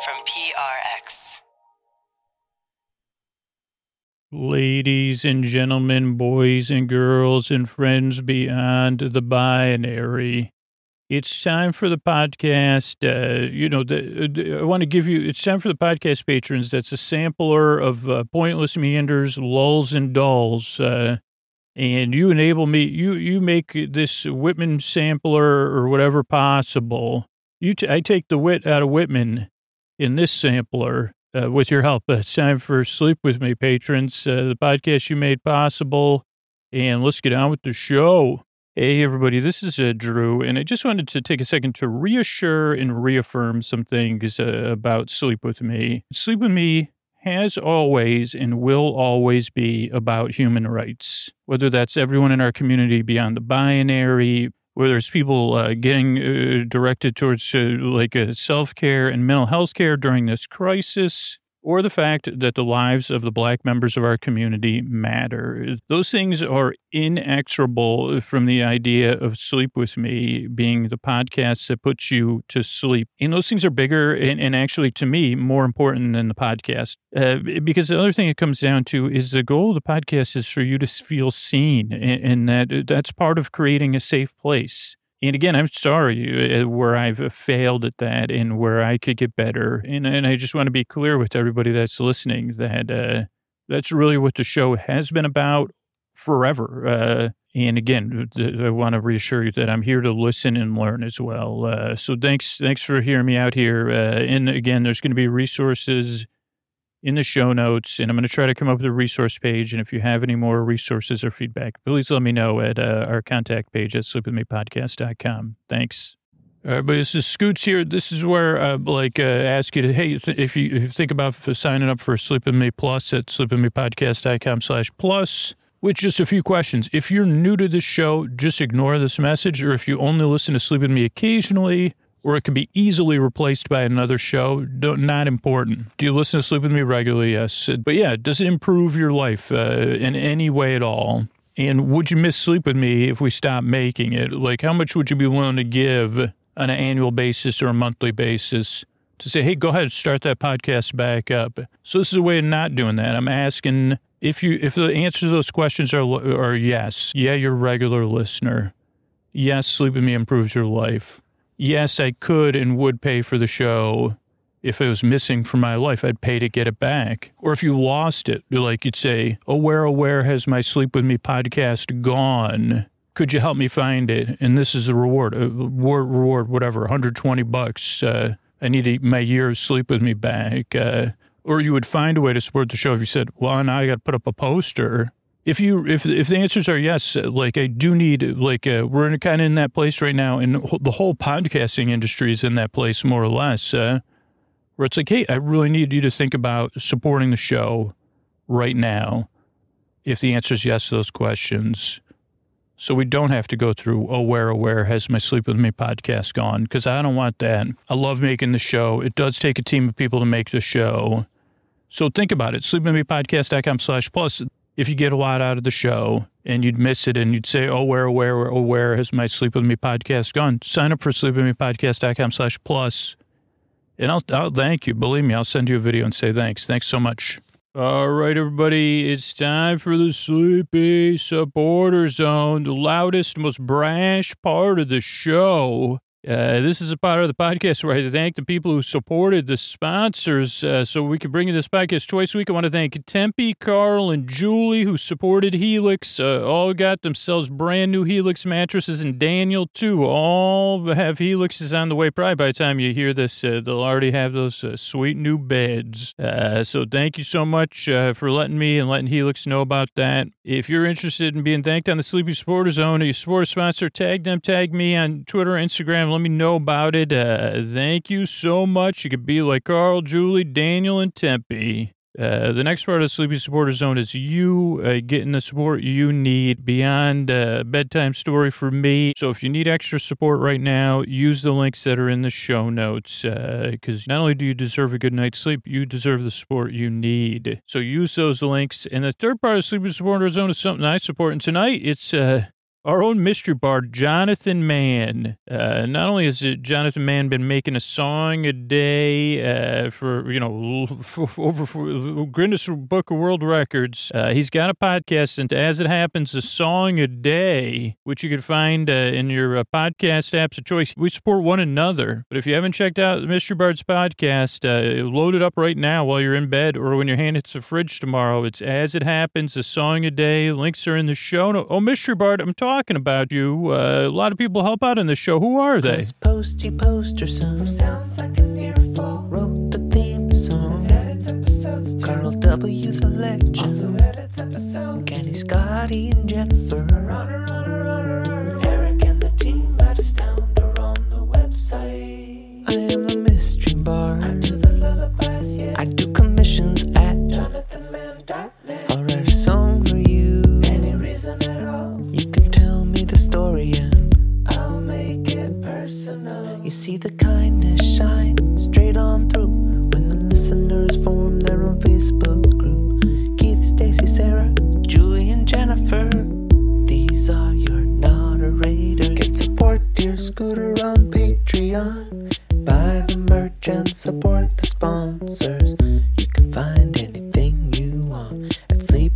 from PRX. Ladies and gentlemen, boys and girls, and friends beyond the binary, it's time for the podcast. I want to give you, it's time for the podcast patrons. That's a sampler of pointless meanders, lulls, and dulls. And you enable me, you make this Whitman sampler or whatever possible. I take the wit out of Whitman in this sampler. With your help. It's time for Sleep With Me, patrons, the podcast you made possible. And let's get on with the show. Hey, everybody, this is Drew, and I just wanted to take a second to reassure and reaffirm some things about Sleep With Me. Sleep With Me has always and will always be about human rights, whether that's everyone in our community beyond the binary, whether it's people getting directed towards self-care and mental health care during this crisis, or the fact that the lives of the Black members of our community matter. Those things are inexorable from the idea of Sleep With Me being the podcast that puts you to sleep. And those things are bigger and actually, to me, more important than the podcast. Because the other thing it comes down to is the goal of the podcast is for you to feel seen, and that's part of creating a safe place. And again, I'm sorry where I've failed at that and where I could get better. And I just want to be clear with everybody that's listening that that's really what the show has been about forever. And again, I want to reassure you that I'm here to listen and learn as well. So thanks for hearing me out here. And again, there's going to be resources in the show notes, and I'm going to try to come up with a resource page. And if you have any more resources or feedback, please let me know at our contact page at sleepwithmepodcast.com. Thanks. All right, but this is Scoots here. This is where ask you to, hey, if you think about signing up for Sleep With Me Plus at sleepwithmepodcast.com/plus, with just a few questions. If you're new to this show, just ignore this message, or if you only listen to Sleep With Me occasionally, or it could be easily replaced by another show. Not important. Do you listen to Sleep With Me regularly? Yes. But yeah, does it improve your life in any way at all? And would you miss Sleep With Me if we stopped making it? Like, how much would you be willing to give on an annual basis or a monthly basis to say, hey, go ahead and start that podcast back up? So this is a way of not doing that. I'm asking if the answers to those questions are yes. Yeah, you're a regular listener. Yes, Sleep With Me improves your life. Yes, I could and would pay for the show. If it was missing from my life, I'd pay to get it back. Or if you lost it, like you'd say, oh, where has my Sleep With Me podcast gone? Could you help me find it? And this is the reward, whatever, $120. I need my year of Sleep With Me back. Or you would find a way to support the show if you said, well, now I got to put up a poster. If the answers are yes, like I do need, we're kind of in that place right now, and the whole podcasting industry is in that place more or less, where it's like, hey, I really need you to think about supporting the show right now. If the answer is yes to those questions, so we don't have to go through, oh, where has my Sleep With Me podcast gone? Because I don't want that. I love making the show. It does take a team of people to make the show. So think about it. sleepwithmepodcast.com/plus. If you get a lot out of the show and you'd miss it and you'd say, oh, where has my Sleep With Me podcast gone? Sign up for sleepwithmepodcast.com/plus. And I'll thank you. Believe me, I'll send you a video and say thanks. Thanks so much. All right, everybody, it's time for the Sleepy Supporter Zone, the loudest, most brash part of the show. This is a part of the podcast where I thank the people who supported the sponsors so we can bring you this podcast twice a week. I want to thank Tempe, Carl, and Julie who supported Helix. All got themselves brand new Helix mattresses, and Daniel, too. All have Helixes on the way. Probably by the time you hear this, they'll already have those sweet new beds. So thank you so much for letting me and letting Helix know about that. If you're interested in being thanked on the Sleepy Supporter Zone, or you support a sponsor, tag them, tag me on Twitter or Instagram. Let me know about it. Thank you so much. You could be like Carl, Julie, Daniel, and Tempe. The next part of the Sleepy Supporter Zone is you getting the support you need beyond bedtime story for me. So if you need extra support right now, use the links that are in the show notes because not only do you deserve a good night's sleep, you deserve the support you need. So use those links. And the third part of the Sleepy Supporter Zone is something I support. And tonight, it's Our own mystery bard, Jonathan Mann. Not only has Jonathan Mann been making a song a day for Guinness Book of World Records, he's got a podcast, and as it happens, a song a day, which you can find in your podcast apps of choice. We support one another, but if you haven't checked out the Mystery Bard's podcast, load it up right now while you're in bed or when your hand hits the fridge tomorrow. It's As It Happens, a song a day. Links are in the show notes. Oh, Mystery Bard, I'm talking about you. A lot of people help out in the show. Who are they? Posty Poster Son sounds like an earful. Wrote the theme song. Edits episodes. Carl W. the Legend also edits episodes. Kenny, Scotty, and Jennifer. Eric and the team at Astound are on the website. I am the mystery bard. I do the lullabies, yeah. I do commissions at jonathanmann.net. I'll write a song for you. Any reason at all. You can tell me the story and I'll make it personal. You see the kindness shine straight on through when the listeners form their own Facebook group. Keith, Stacy, Sarah, Julie, and Jennifer. These are your moderators. Get support dear Scooter on Patreon. Buy the merch and support the sponsors. You can find anything you want at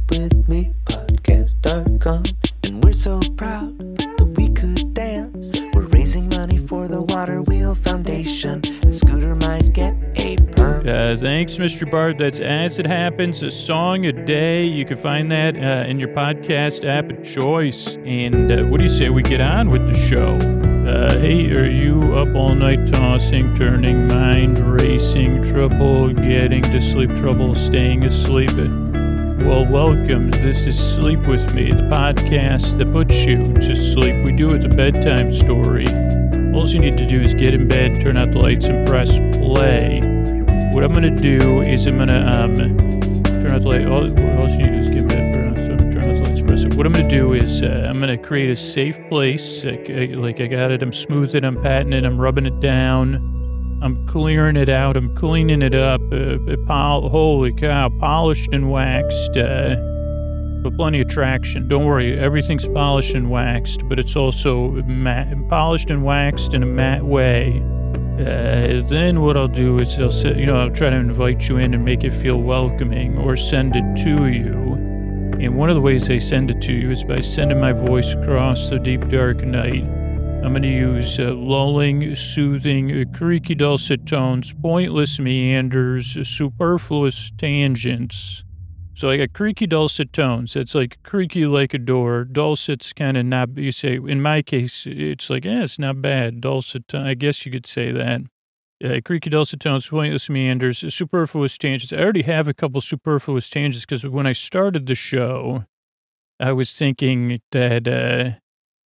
sleepwithmepodcast.com. And we're so proud that we could dance. We're raising money for the Water Wheel Foundation, and Scooter might get a perm. Thanks, Mr. Bard. That's As It Happens, a song a day. You can find that in your podcast app of choice. And what do you say we get on with the show? Hey, are you up all night tossing, turning, mind racing, trouble getting to sleep, trouble staying asleep? Well, welcome. This is Sleep With Me, the podcast that puts you to sleep. We do it a bedtime story. All you need to do is get in bed, turn out the lights, and press play. What I'm going to do is I'm going to turn out the light. All you need to do is get in bed, turn out the lights, and press it. What I'm going to do is I'm going to create a safe place. Like I got it. I'm smoothing it. I'm patting it. I'm rubbing it down. I'm clearing it out. I'm cleaning it up. Holy cow, polished and waxed. But plenty of traction. Don't worry, everything's polished and waxed, but it's also polished and waxed in a matte way. Then what I'll do is I'll try to invite you in and make it feel welcoming or send it to you. And one of the ways I send it to you is by sending my voice across the deep, dark night. I'm going to use lulling, soothing, creaky dulcet tones, pointless meanders, superfluous tangents. So I got creaky dulcet tones. That's like creaky like a door. Dulcet's kind of not, you say, in my case, it's like, it's not bad. Dulcet, I guess you could say that. Creaky dulcet tones, pointless meanders, superfluous tangents. I already have a couple superfluous tangents because when I started the show, I was thinking that,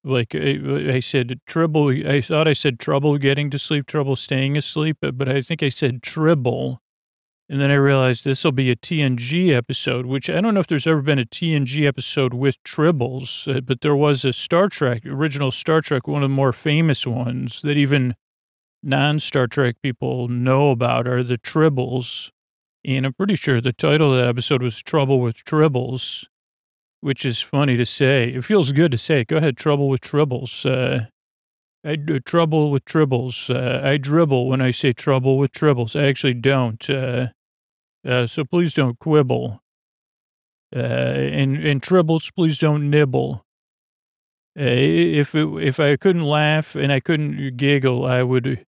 I said trouble. I thought I said trouble getting to sleep, trouble staying asleep, but I think I said tribble. And then I realized this will be a TNG episode, which I don't know if there's ever been a TNG episode with tribbles, but there was a Star Trek, original Star Trek, one of the more famous ones that even non-Star Trek people know about are the tribbles. And I'm pretty sure the title of that episode was Trouble with Tribbles, which is funny to say. It feels good to say. Go ahead, trouble with tribbles. Trouble with tribbles. I dribble when I say trouble with tribbles. I actually don't. So please don't quibble. And tribbles, please don't nibble. If I couldn't laugh and I couldn't giggle, I would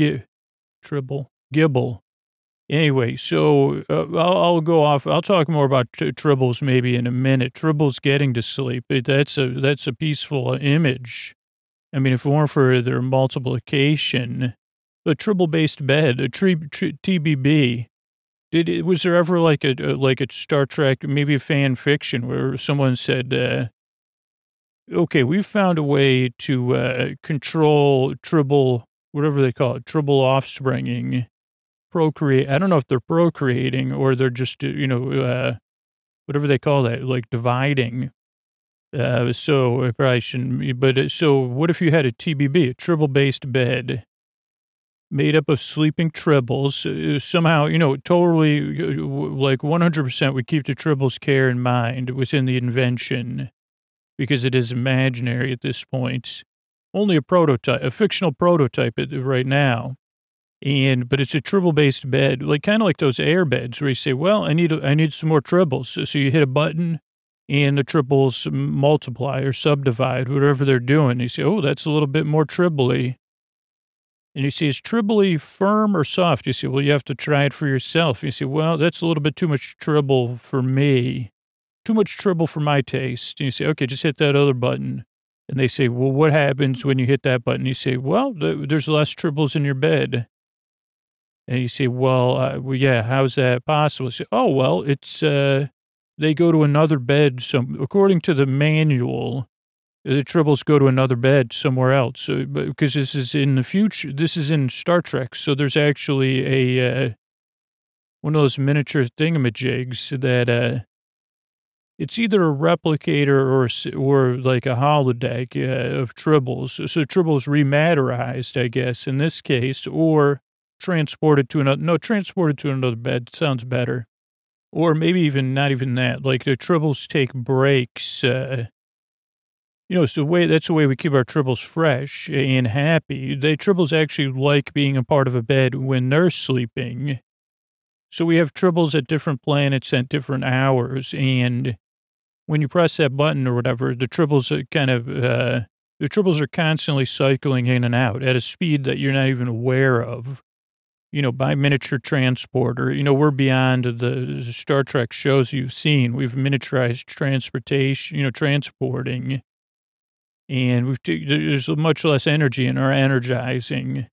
gibble. Anyway, so I'll go off. I'll talk more about tribbles maybe in a minute. Tribbles getting to sleep. That's a peaceful image. I mean, if it weren't for their multiplication, a tribble-based bed, a TBB. Was there ever like a Star Trek, maybe a fan fiction where someone said, okay, we've found a way to control tribble, whatever they call it, tribble offspringing, procreate. I don't know if they're procreating or they're just, whatever they call that, like dividing. So I probably shouldn't, but so what if you had a TBB, a tribble-based bed made up of sleeping tribbles? Somehow, totally like 100% we keep the tribbles' care in mind within the invention. because it is imaginary at this point. Only a prototype, a fictional prototype right now. But it's a tribble-based bed, like kind of like those air beds where you say, well, I need some more tribbles. So you hit a button and the tribbles multiply or subdivide, whatever they're doing. You say, oh, that's a little bit more tribbly. And you say, is tribbly firm or soft? You say, well, you have to try it for yourself. You say, well, that's a little bit too much tribble for me. Too much tribble for my taste. And you say, okay, just hit that other button. And they say, well, what happens when you hit that button? You say, well, there's less tribbles in your bed. And you say, well, yeah, how's that possible? You say, oh, well, it's, they go to another bed. So according to the manual, the tribbles go to another bed somewhere else. So, because this is in the future, this is in Star Trek. So there's actually one of those miniature thingamajigs that, it's either a replicator or like a holodeck of tribbles. So tribbles rematerized, I guess, in this case, or transported to another bed. Sounds better. Or maybe even not even that. Like the tribbles take breaks. So that's the way we keep our tribbles fresh and happy. The tribbles actually like being a part of a bed when they're sleeping. So we have tribbles at different planets at different hours, and when you press that button or whatever, the tribbles are constantly cycling in and out at a speed that you're not even aware of, by miniature transporter. We're beyond the Star Trek shows you've seen. We've miniaturized transportation, transporting, and there's much less energy in our energizing.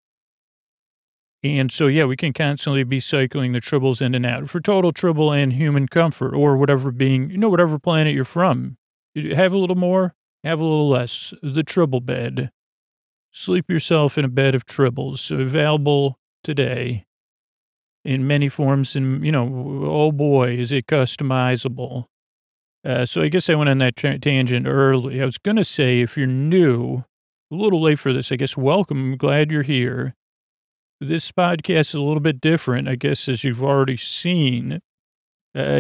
And so, yeah, we can constantly be cycling the tribbles in and out for total tribble and human comfort, or whatever whatever planet you're from. Have a little more, have a little less. The tribble bed. Sleep yourself in a bed of tribbles, available today in many forms. And, oh boy, is it customizable. So I guess I went on that tangent early. I was going to say, if you're new, a little late for this, I guess, welcome. I'm glad you're here. This podcast is a little bit different, I guess, as you've already seen. Where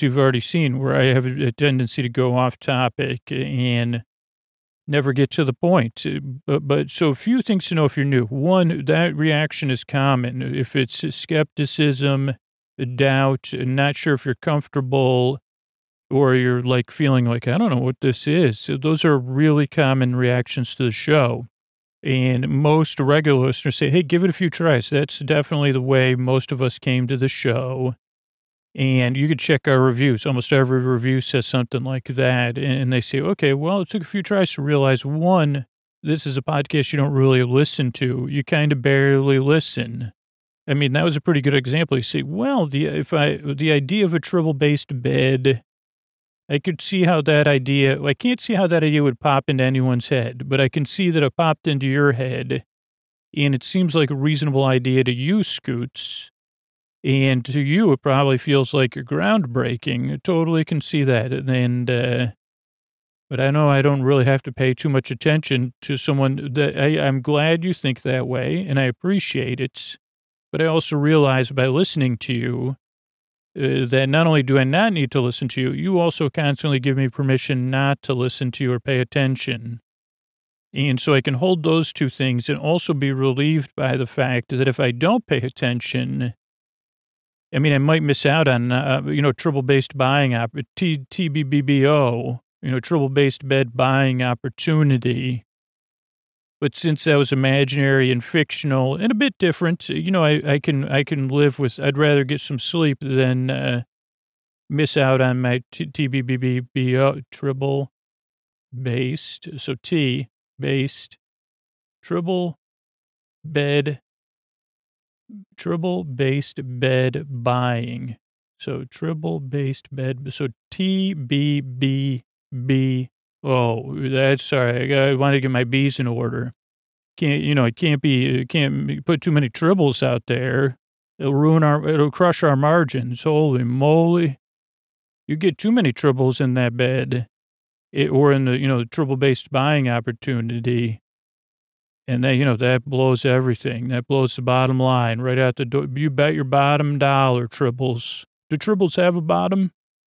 I have a tendency to go off topic and never get to the point. But so a few things to know if you're new. One, that reaction is common. If it's skepticism, doubt, not sure if you're comfortable, or you're like feeling like, I don't know what this is. So those are really common reactions to the show. And most regular listeners say, hey, give it a few tries. That's definitely the way most of us came to the show. And you could check our reviews. Almost every review says something like that. And they say, okay, well, it took a few tries to realize, one, this is a podcast you don't really listen to. You kind of barely listen. I mean, that was a pretty good example. You say, well, the idea of a tribble-based bed, I could see how that idea, I can't see how that idea would pop into anyone's head, but I can see that it popped into your head, and it seems like a reasonable idea to you, Scoots, and to you, it probably feels like groundbreaking. I totally can see that, but I know I don't really have to pay too much attention to someone that I'm glad you think that way, and I appreciate it, but I also realize by listening to you, that not only do I not need to listen to you, you also constantly give me permission not to listen to you or pay attention. And so I can hold those two things and also be relieved by the fact that if I don't pay attention, I mean, I might miss out on, tribble-based buying, TBBBO, tribble-based bed buying opportunity. But since that was imaginary and fictional and a bit different, I can live with, I'd rather get some sleep than miss out on my TBBBO, tribble-based, so T-based, tribble-based bed buying. So tribble-based bed, so TBBB. Oh, that's sorry. I want to get my B's in order. Can't put too many tribbles out there. It'll crush our margins. Holy moly. You get too many tribbles in that bed or in the tribble-based buying opportunity. And that blows everything. That blows the bottom line right out the door. You bet your bottom dollar, tribbles. Do tribbles have a bottom?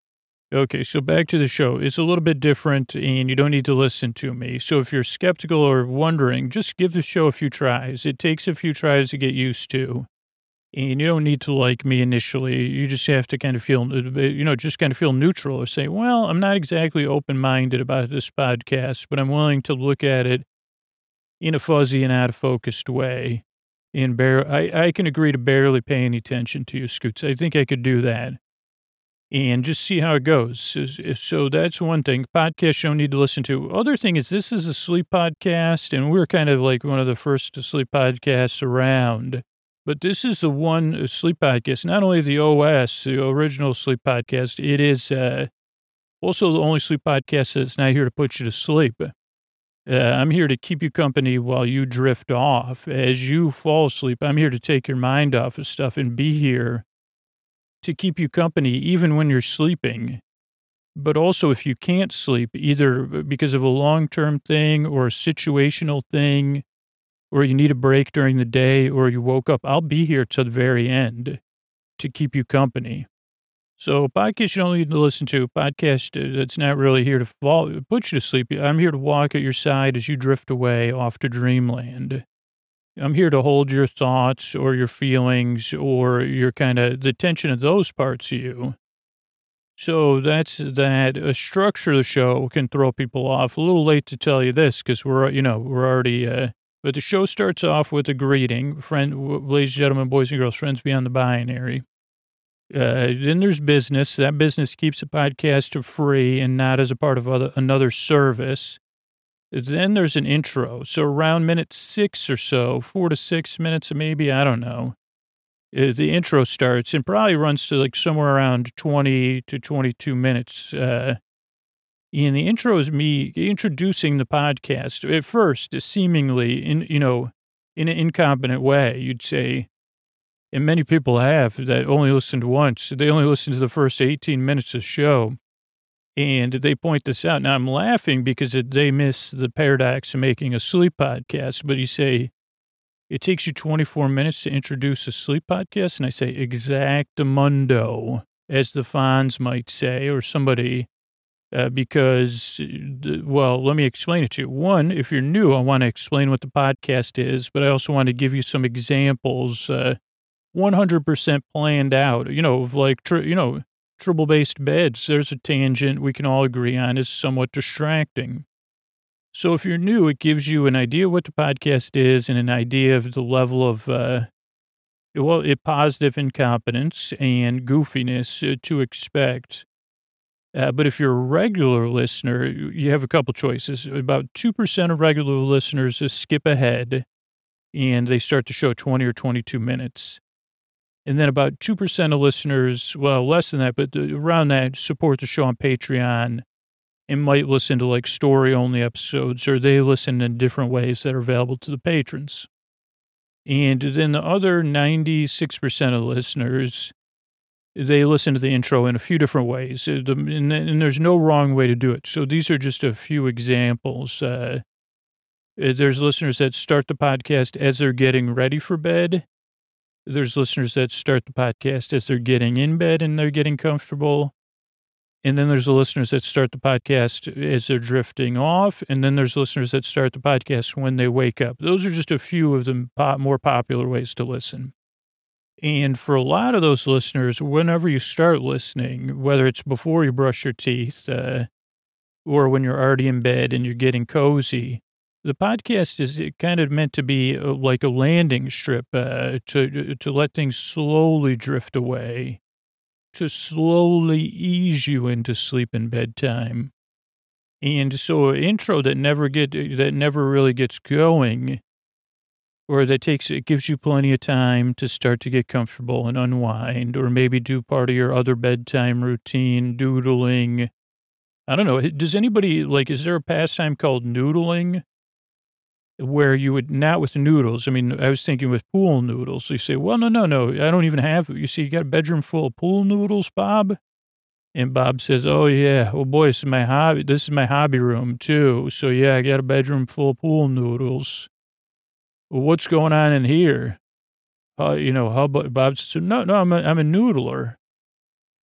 Okay, so back to the show. It's a little bit different, and you don't need to listen to me. So if you're skeptical or wondering, just give the show a few tries. It takes a few tries to get used to, and you don't need to like me initially. You just have to kind of feel, just kind of feel neutral or say, well, I'm not exactly open-minded about this podcast, but I'm willing to look at it in a fuzzy and out-of-focused way. And I can agree to barely pay any attention to you, Scoots. I think I could do that. And just see how it goes. So that's one thing. Podcasts you don't need to listen to. Other thing is this is a sleep podcast, and we're kind of like one of the first sleep podcasts around. But this is the one sleep podcast, not only the OS, the original sleep podcast, it is also the only sleep podcast that's not here to put you to sleep. I'm here to keep you company while you drift off. As you fall asleep, I'm here to take your mind off of stuff and be here to keep you company even when you're sleeping. But also if you can't sleep, either because of a long-term thing or a situational thing, or you need a break during the day, or you woke up, I'll be here to the very end to keep you company. So podcast you don't need to listen to, podcast that's not really here to put you to sleep. I'm here to walk at your side as you drift away off to dreamland. I'm here to hold your thoughts or your feelings or your kind of the tension of those parts of you. So that's that. A structure of the show can throw people off. A little late to tell you this because we're already, but the show starts off with a greeting. Ladies and gentlemen, boys and girls, friends beyond the binary. Then there's business. That business keeps the podcast free and not as a part of another service. Then there's an intro. So around minute 6 or so, 4 to 6 minutes, maybe, I don't know. The intro starts and probably runs to like somewhere around 20 to 22 minutes. And the intro is me introducing the podcast. At first, seemingly in an incompetent way, you'd say, and many people have that only listened once. They only listened to the first 18 minutes of the show. And they point this out. Now, I'm laughing because they miss the paradox of making a sleep podcast. But you say, it takes you 24 minutes to introduce a sleep podcast? And I say, exactamundo, as the Fonz might say, or somebody, because, let me explain it to you. One, if you're new, I want to explain what the podcast is, but I also want to give you some examples, 100% planned out, of like, triple-based beds. There's a tangent we can all agree on is somewhat distracting. So if you're new, it gives you an idea what the podcast is and an idea of the level of, positive incompetence and goofiness to expect. But if you're a regular listener, you have a couple choices. About 2% of regular listeners skip ahead and they start the show 20 or 22 minutes. And then about 2% of listeners, well, less than that, but around that, support the show on Patreon and might listen to like story-only episodes, or they listen in different ways that are available to the patrons. And then the other 96% of listeners, they listen to the intro in a few different ways, and there's no wrong way to do it. So these are just a few examples. There's listeners that start the podcast as they're getting ready for bed. There's listeners that start the podcast as they're getting in bed and they're getting comfortable. And then there's the listeners that start the podcast as they're drifting off. And then there's listeners that start the podcast when they wake up. Those are just a few of the more popular ways to listen. And for a lot of those listeners, whenever you start listening, whether it's before you brush your teeth or when you're already in bed and you're getting cozy, the podcast is kind of meant to be like a landing strip to let things slowly drift away, to slowly ease you into sleep and bedtime. And so an intro that never really gets going, or it gives you plenty of time to start to get comfortable and unwind, or maybe do part of your other bedtime routine, doodling. I don't know. Does anybody, is there a pastime called noodling? Where you would, not with noodles. I mean, I was thinking with pool noodles. So you say, well, no, I don't even have, you see, you got a bedroom full of pool noodles, Bob? And Bob says, oh, yeah, well, boy, this is my hobby. This is my hobby room, too. So, yeah, I got a bedroom full of pool noodles. Well, what's going on in here? Bob says, no, I'm a noodler.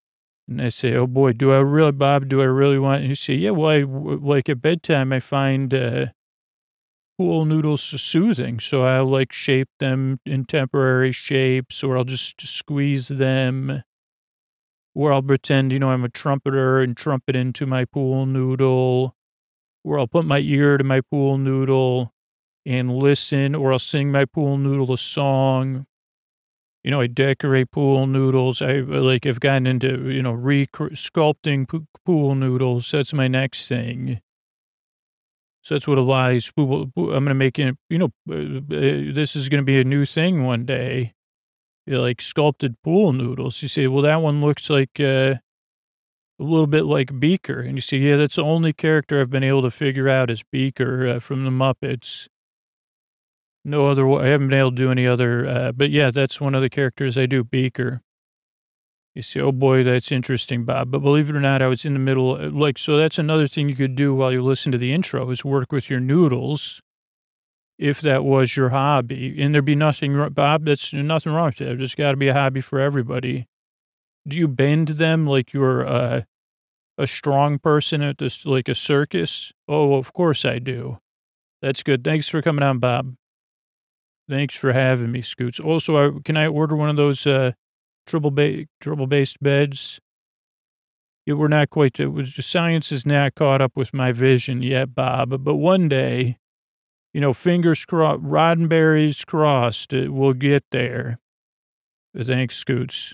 And I say, oh boy, do I really want? And you say, yeah, well, like at bedtime, I find pool noodles soothing. So I'll like shape them in temporary shapes, or I'll just squeeze them, or I'll pretend, I'm a trumpeter and trumpet into my pool noodle, or I'll put my ear to my pool noodle and listen, or I'll sing my pool noodle a song. I decorate pool noodles. I've gotten into, sculpting pool noodles. That's my next thing. So that's what Elias, I'm going to make it, this is going to be a new thing one day. Like sculpted pool noodles. You say, well, that one looks like a little bit like Beaker. And you say, yeah, that's the only character I've been able to figure out is Beaker from the Muppets. No other, I haven't been able to do any other, but yeah, that's one of the characters I do, Beaker. You say, oh boy, that's interesting, Bob. But believe it or not, I was in the middle, so that's another thing you could do while you listen to the intro is work with your noodles, if that was your hobby. And there'd be nothing, Bob, that's nothing wrong with that. There's got to be a hobby for everybody. Do you bend them like you're a strong person at this, like a circus? Oh, of course I do. That's good. Thanks for coming on, Bob. Thanks for having me, Scoots. Also, can I order one of those triple-based beds? We're not quite, science is not caught up with my vision yet, Bob. But one day, fingers crossed, Roddenberry's crossed, we'll get there. Thanks, Scoots.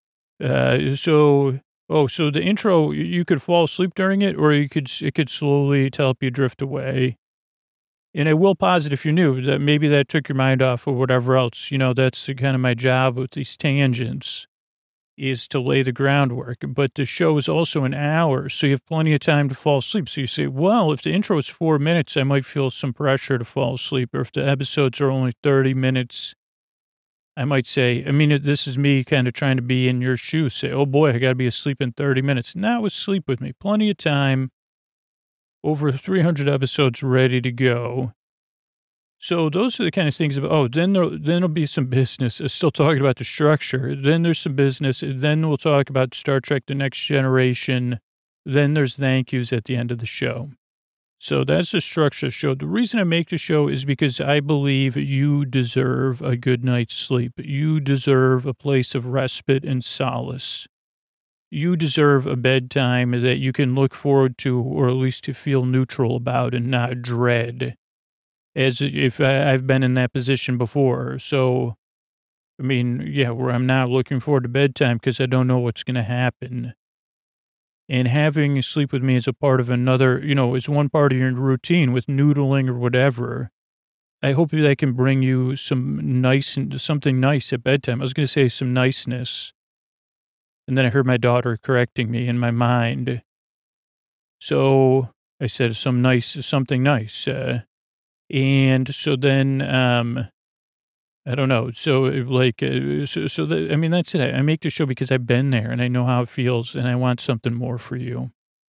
So the intro, you could fall asleep during it, or it could slowly help you drift away. And I will posit, if you're new, that maybe that took your mind off or whatever else. That's kind of my job with these tangents, is to lay the groundwork. But the show is also an hour, so you have plenty of time to fall asleep. So you say, well, if the intro is 4 minutes, I might feel some pressure to fall asleep. Or if the episodes are only 30 minutes, I might say, this is me kind of trying to be in your shoes. Say, oh boy, I got to be asleep in 30 minutes. Now sleep with me. Plenty of time. Over 300 episodes ready to go. So those are the kind of things then there'll be some business. Still talking about the structure. Then there's some business. Then we'll talk about Star Trek: The Next Generation. Then there's thank yous at the end of the show. So that's the structure of the show. The reason I make the show is because I believe you deserve a good night's sleep. You deserve a place of respite and solace. You deserve a bedtime that you can look forward to, or at least to feel neutral about and not dread, as if I've been in that position before. So, where I'm not looking forward to bedtime because I don't know what's going to happen. And having sleep with me is a part of another, it's one part of your routine with noodling or whatever. I hope that can bring you something nice at bedtime. I was going to say some niceness. And then I heard my daughter correcting me in my mind. So I said something nice. And so then, I don't know. So that's it. I make the show because I've been there and I know how it feels and I want something more for you.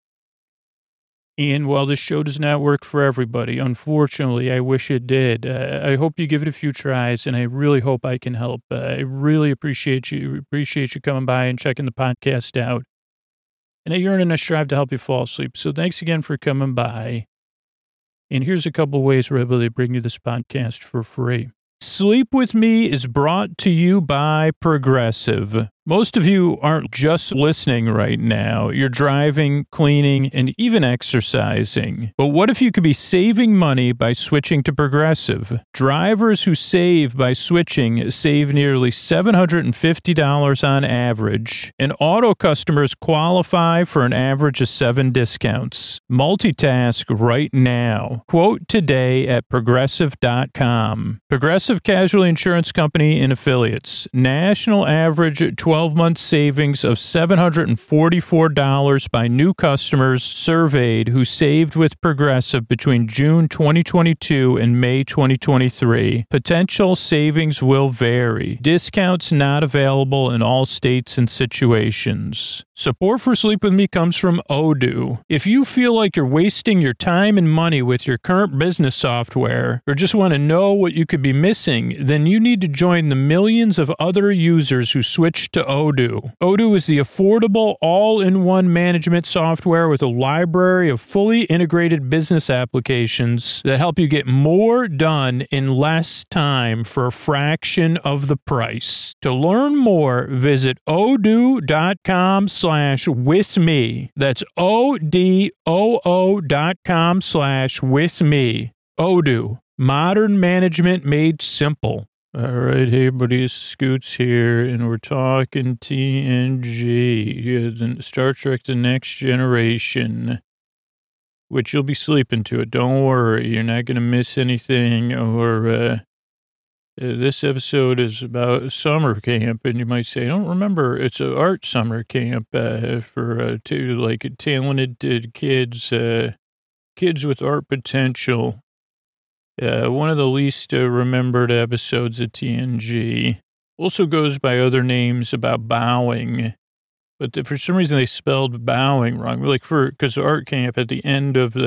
And while this show does not work for everybody, unfortunately, I wish it did. I hope you give it a few tries, and I really hope I can help. I really appreciate you coming by and checking the podcast out. And I yearn and I strive to help you fall asleep. So thanks again for coming by. And here's a couple of ways we're able to bring you this podcast for free. Sleep With Me is brought to you by Progressive. Most of you aren't just listening right now. You're driving, cleaning, and even exercising. But what if you could be saving money by switching to Progressive? Drivers who save by switching save nearly $750 on average, and auto customers qualify for an average of 7 discounts. Multitask right now. Quote today at Progressive.com. Progressive Casualty Insurance Company and Affiliates. National average 12-month savings of $744 by new customers surveyed who saved with Progressive between June 2022 and May 2023. Potential savings will vary. Discounts not available in all states and situations. Support for Sleep With Me comes from Odoo. If you feel like you're wasting your time and money with your current business software, or just want to know what you could be missing, then you need to join the millions of other users who switched to Odoo. Odoo is the affordable, all-in-one management software with a library of fully integrated business applications that help you get more done in less time for a fraction of the price. To learn more, visit odoo.com/withme. That's odoo.com/withme. Odoo. Modern management made simple. All right, hey, buddy, Scoots here, and we're talking TNG, Star Trek The Next Generation, which you'll be sleeping to it. Don't worry, you're not going to miss anything, or this episode is about summer camp, and you might say, I don't remember, it's an art summer camp for talented kids, kids with art potential. One of the least remembered episodes of TNG. Also goes by other names about bowing, but for some reason they spelled bowing wrong. Because art camp at the end of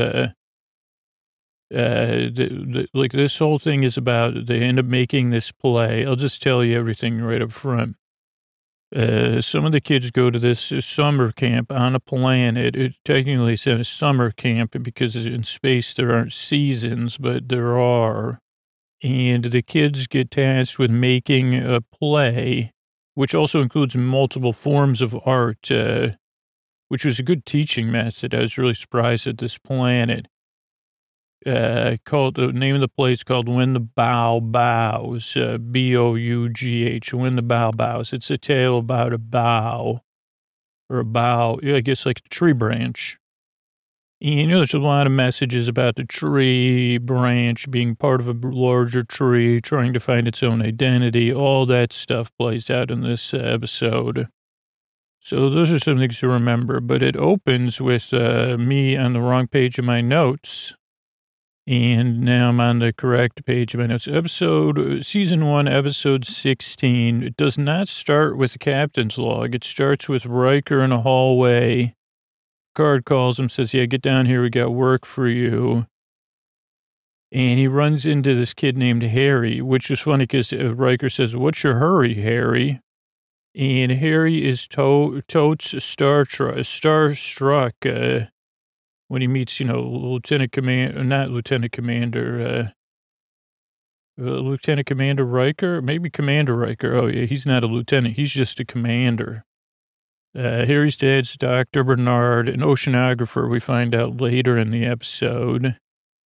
this whole thing is about, they end up making this play. I'll just tell you everything right up front. Some of the kids go to this summer camp on a planet. It technically says summer camp because in space there aren't seasons, but there are. And the kids get tasked with making a play, which also includes multiple forms of art, which was a good teaching method. I was really surprised at this planet. The name of the play is called When the Bough Bows, Bough, When the Bough Bows. It's a tale about a bough, or a bough, I guess like a tree branch. And, there's a lot of messages about the tree branch being part of a larger tree, trying to find its own identity. All that stuff plays out in this episode. So those are some things to remember, but it opens with me on the wrong page of my notes. And now I'm on the correct page of my notes. Season 1, episode 16. It does not start with the captain's log. It starts with Riker in a hallway. Picard calls him, says, yeah, get down here. We got work for you. And he runs into this kid named Harry, which is funny because Riker says, what's your hurry, Harry? And Harry is totes starstruck, when he meets, Lieutenant Commander Riker, maybe Commander Riker. Oh, yeah, he's not a lieutenant. He's just a commander. Harry's dad's Dr. Bernard, an oceanographer, we find out later in the episode.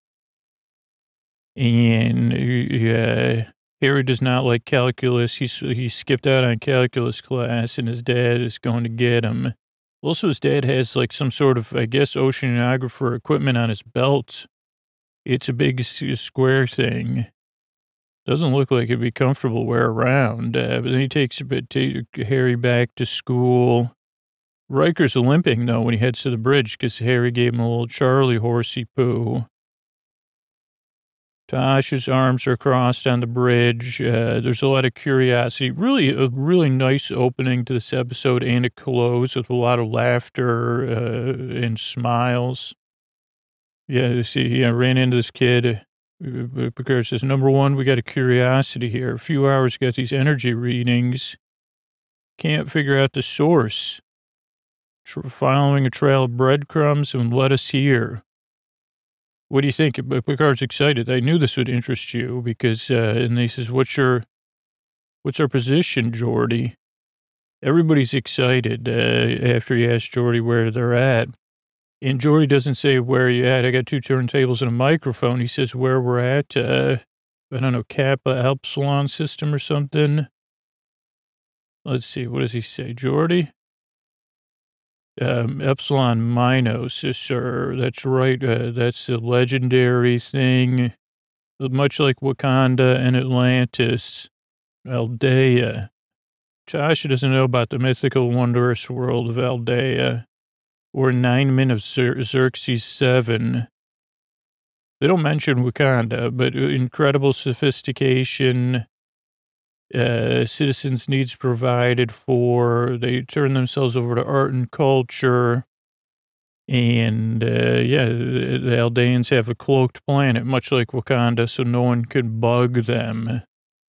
And Harry does not like calculus. He skipped out on calculus class, and his dad is going to get him. Also, his dad has like some sort of, I guess, oceanographer equipment on his belt. It's a big square thing. Doesn't look like it'd be comfortable to wear around. But then he takes Harry back to school. Riker's limping, though, when he heads to the bridge because Harry gave him a little Charlie horsey poo. Tasha's arms are crossed on the bridge. There's a lot of curiosity. Really, a really nice opening to this episode and a close with a lot of laughter and smiles. Yeah, I ran into this kid. Picard says, number one, we got a curiosity here. A few hours, got these energy readings. Can't figure out the source. Following a trail of breadcrumbs and let us hear. What do you think? Picard's excited. I knew this would interest you because, and he says, what's our position, Geordi? Everybody's excited after he asks Geordi where they're at. And Geordi doesn't say, where are you at? I got 2 turntables and a microphone. He says, where we're at, I don't know, Kappa Epsilon system or something. Let's see. What does he say, Geordi? Epsilon Minos, sir. That's right. That's a legendary thing, much like Wakanda and Atlantis. Aldea. Tasha doesn't know about the mythical, wondrous world of Aldea, or 9 Men of Xerxes 7. They don't mention Wakanda, but incredible sophistication, citizens' needs provided for. They turn themselves over to art and culture. And, the Aldeans have a cloaked planet, much like Wakanda, so no one can bug them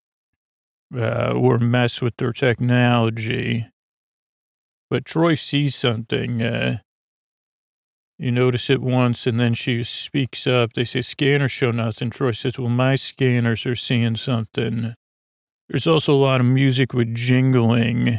or mess with their technology. But Troy sees something. You notice it once, and then she speaks up. They say, scanners show nothing. Troy says, well, my scanners are seeing something. There's also a lot of music with jingling.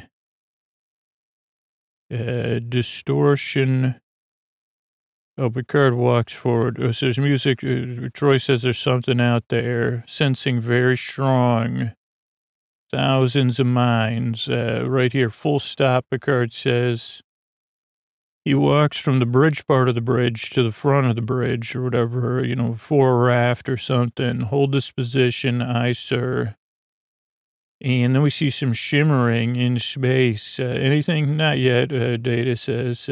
Distortion. Oh, Picard walks forward. Oh, so there's music. Troy says there's something out there. Sensing very strong. Thousands of minds. Right here, full stop, Picard says. He walks from the bridge part of the bridge to the front of the bridge or whatever, fore or aft or something. Hold this position, aye, sir. And then we see some shimmering in space. Anything? Not yet, Data says.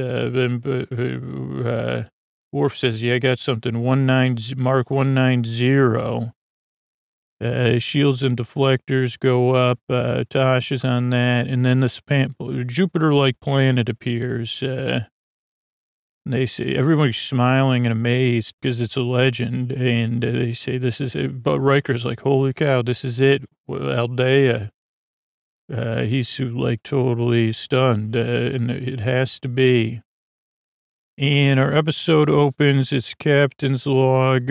Worf says, yeah, I got something. Mark 190. Shields and deflectors go up. Tosh is on that. And then this Jupiter-like planet appears. They say everybody's smiling and amazed because it's a legend. And they say this is it. But Riker's like, holy cow, this is it. Aldea. He's like totally stunned. And it has to be. And our episode opens. It's Captain's Log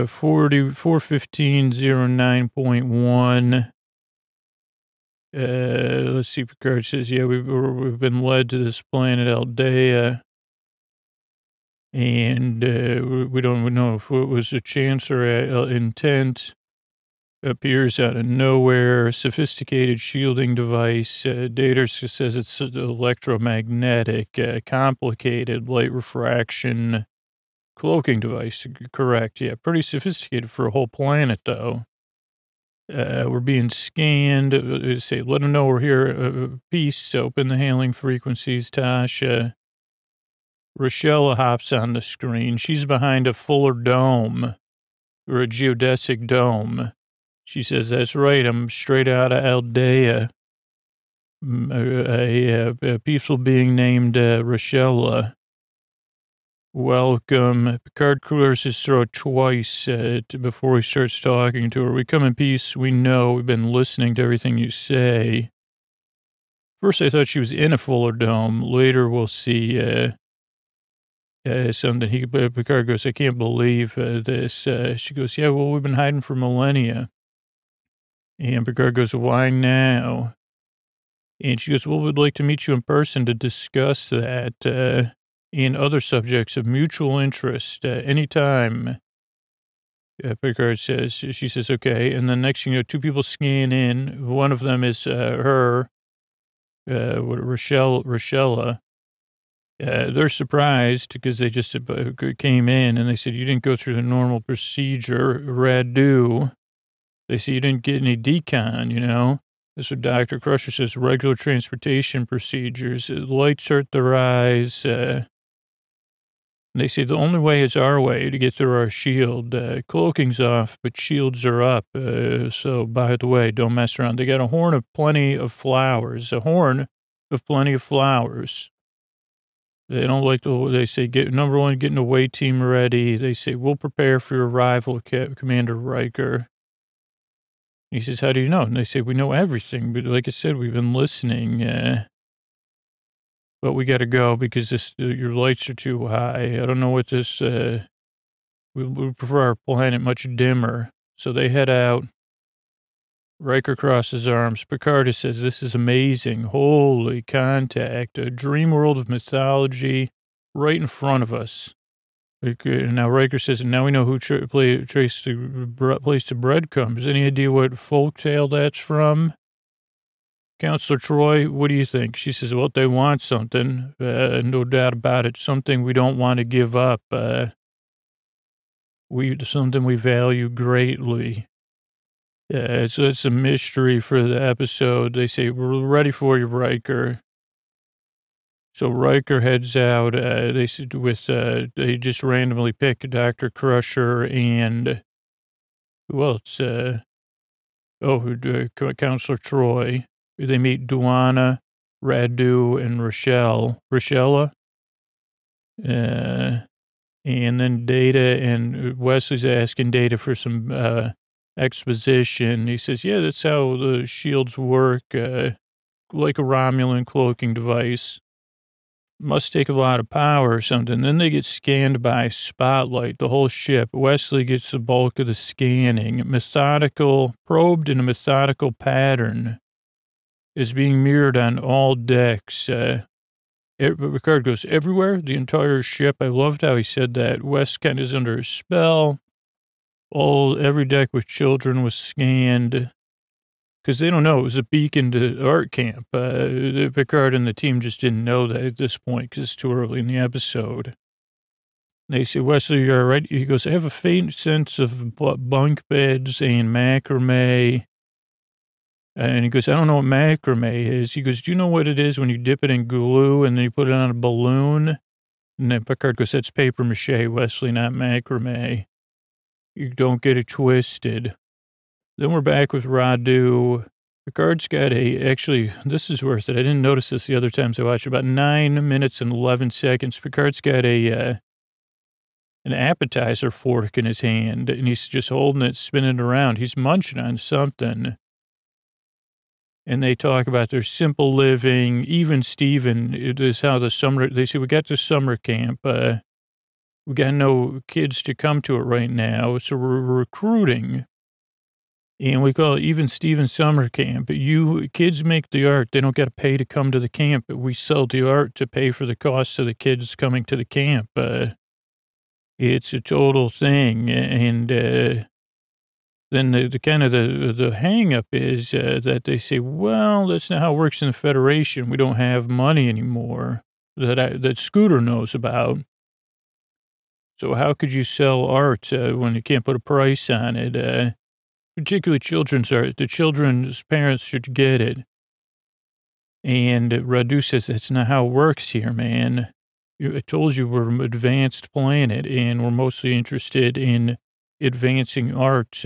41509.1. Let's see. Picard says, yeah, we've been led to this planet Aldea. And we don't know if it was a chance or intent. Appears out of nowhere. Sophisticated shielding device. Data says it's electromagnetic, complicated light refraction cloaking device. Correct. Yeah, pretty sophisticated for a whole planet, though. We're being scanned. Say, let them know we're here. Peace. Open the hailing frequencies, Tasha. Rochelle hops on the screen. She's behind a Fuller dome or a geodesic dome. She says, that's right. I'm straight out of Aldea. A peaceful being named Rochelle. Welcome. Picard clears his throat twice before he starts talking to her. We come in peace. We know. We've been listening to everything you say. First, I thought she was in a Fuller dome. Later, we'll see something. Picard goes, I can't believe this. She goes, yeah, well, we've been hiding for millennia. And Picard goes, why now? And she goes, well, we'd like to meet you in person to discuss that and other subjects of mutual interest anytime. Picard says, she says, okay. And then next thing you know, two people scan in. One of them is her, Rochelle. They're surprised because they just came in and they said, you didn't go through the normal procedure, Radu. They say you didn't get any decon, That's what Dr. Crusher says, regular transportation procedures. Lights hurt their eyes. They say the only way is our way to get through our shield. Cloaking's off, but shields are up. So, by the way, don't mess around. They got a horn of plenty of flowers. They don't like they say, number one, getting away team ready. They say, we'll prepare for your arrival, Commander Riker. He says, how do you know? And they say, we know everything. But like I said, we've been listening. But we got to go because your lights are too high. I don't know what this, we prefer our planet much dimmer. So they head out. Riker crosses arms. Picard says, this is amazing. Holy contact. A dream world of mythology right in front of us. Now Riker says, and now we know who traced the place to breadcrumbs. Any idea what folktale that's from? Counselor Troy, what do you think? She says, well, they want something, no doubt about it, something we don't want to give up. Something we value greatly. So it's a mystery for the episode. They say, we're ready for you, Riker. So Riker heads out. They just randomly pick Dr. Crusher and who else? Counselor Troy. They meet Duana, Radu, and Rochella. And then Data and Wesley's asking Data for some exposition. He says, yeah, that's how the shields work, like a Romulan cloaking device. Must take a lot of power or something. Then they get scanned by Spotlight, the whole ship. Wesley gets the bulk of the scanning. Probed in a methodical pattern is being mirrored on all decks. Picard goes, everywhere, the entire ship. I loved how he said that. West kind of is under a spell. Every deck with children was scanned because they don't know it was a beacon to art camp. Picard and the team just didn't know that at this point because it's too early in the episode. They say, Wesley, you're all right. He goes, I have a faint sense of bunk beds and macrame. And he goes, I don't know what macrame is. He goes, do you know what it is when you dip it in glue and then you put it on a balloon? And then Picard goes, that's paper mache, Wesley, not macrame. You don't get it twisted. Then we're back with Radu. Picard's got actually, this is worth it. I didn't notice this the other times I watched. About 9 minutes and 11 seconds. Picard's got an appetizer fork in his hand, and he's just holding it, spinning it around. He's munching on something. And they talk about their simple living. Even Steven, it is how the summer, they say, we got to summer camp. We got no kids to come to it right now, so we're recruiting. And we call it Even Steven Summer Camp. You kids make the art. They don't got to pay to come to the camp, but we sell the art to pay for the cost of the kids coming to the camp. It's a total thing. And then the hang up is that they say, well, that's not how it works in the Federation. We don't have money anymore that Scooter knows about. So how could you sell art when you can't put a price on it? Particularly children's art. The children's parents should get it. And Radu says, that's not how it works here, man. I told you we're an advanced planet, and we're mostly interested in advancing art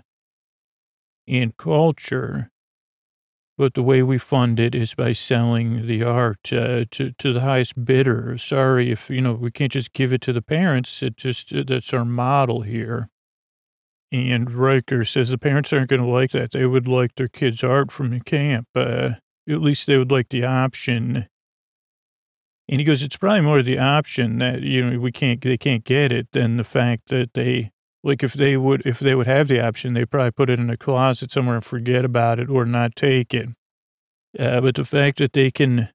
and culture. But the way we fund it is by selling the art to the highest bidder. Sorry if, we can't just give it to the parents. That's our model here. And Riker says the parents aren't going to like that. They would like their kids' art from the camp. At least they would like the option. And he goes, it's probably more the option that, they can't get it than the fact that they, like if they would have the option, they probably put it in a closet somewhere and forget about it or not take it. But the fact that they can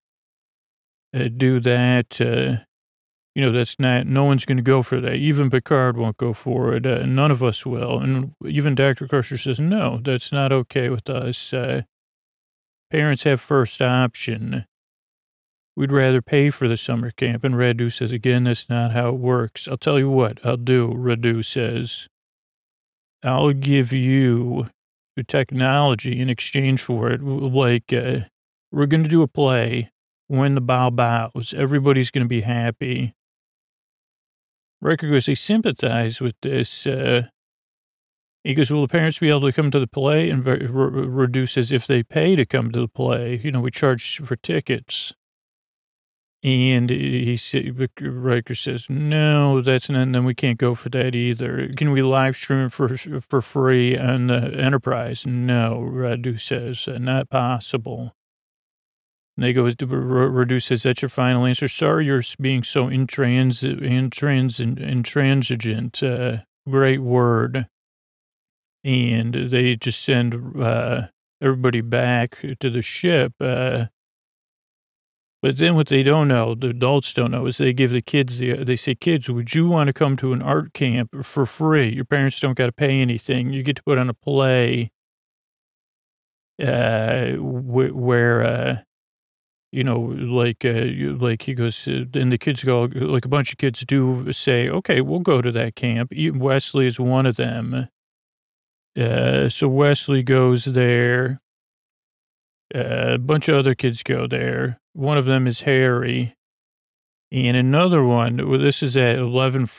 do that, that's not, no one's going to go for that. Even Picard won't go for it. None of us will. And even Dr. Crusher says, no, that's not okay with us. Parents have first option. We'd rather pay for the summer camp. And Radu says, again, that's not how it works. I'll tell you what I'll do, Radu says. I'll give you the technology in exchange for it. Like, we're going to do a play. When the bow bows, everybody's going to be happy. Riker goes, they sympathize with this. He goes, will the parents be able to come to the play? And Radu says, if they pay to come to the play, we charge for tickets. And Riker says, no, that's not, and then we can't go for that either. Can we live stream it for free on the Enterprise? No, Radu says, not possible. And they go, Radu says, that's your final answer. Sorry you're being so intransigent. Great word. And they just send everybody back to the ship. But then what they don't know, the adults don't know, is they give the kids, they say, kids, would you want to come to an art camp for free? Your parents don't got to pay anything. You get to put on a play where like he goes, and the kids go, like a bunch of kids do say, okay, we'll go to that camp. Wesley is one of them. So Wesley goes there. A bunch of other kids go there. One of them is Harry. And another one, this is at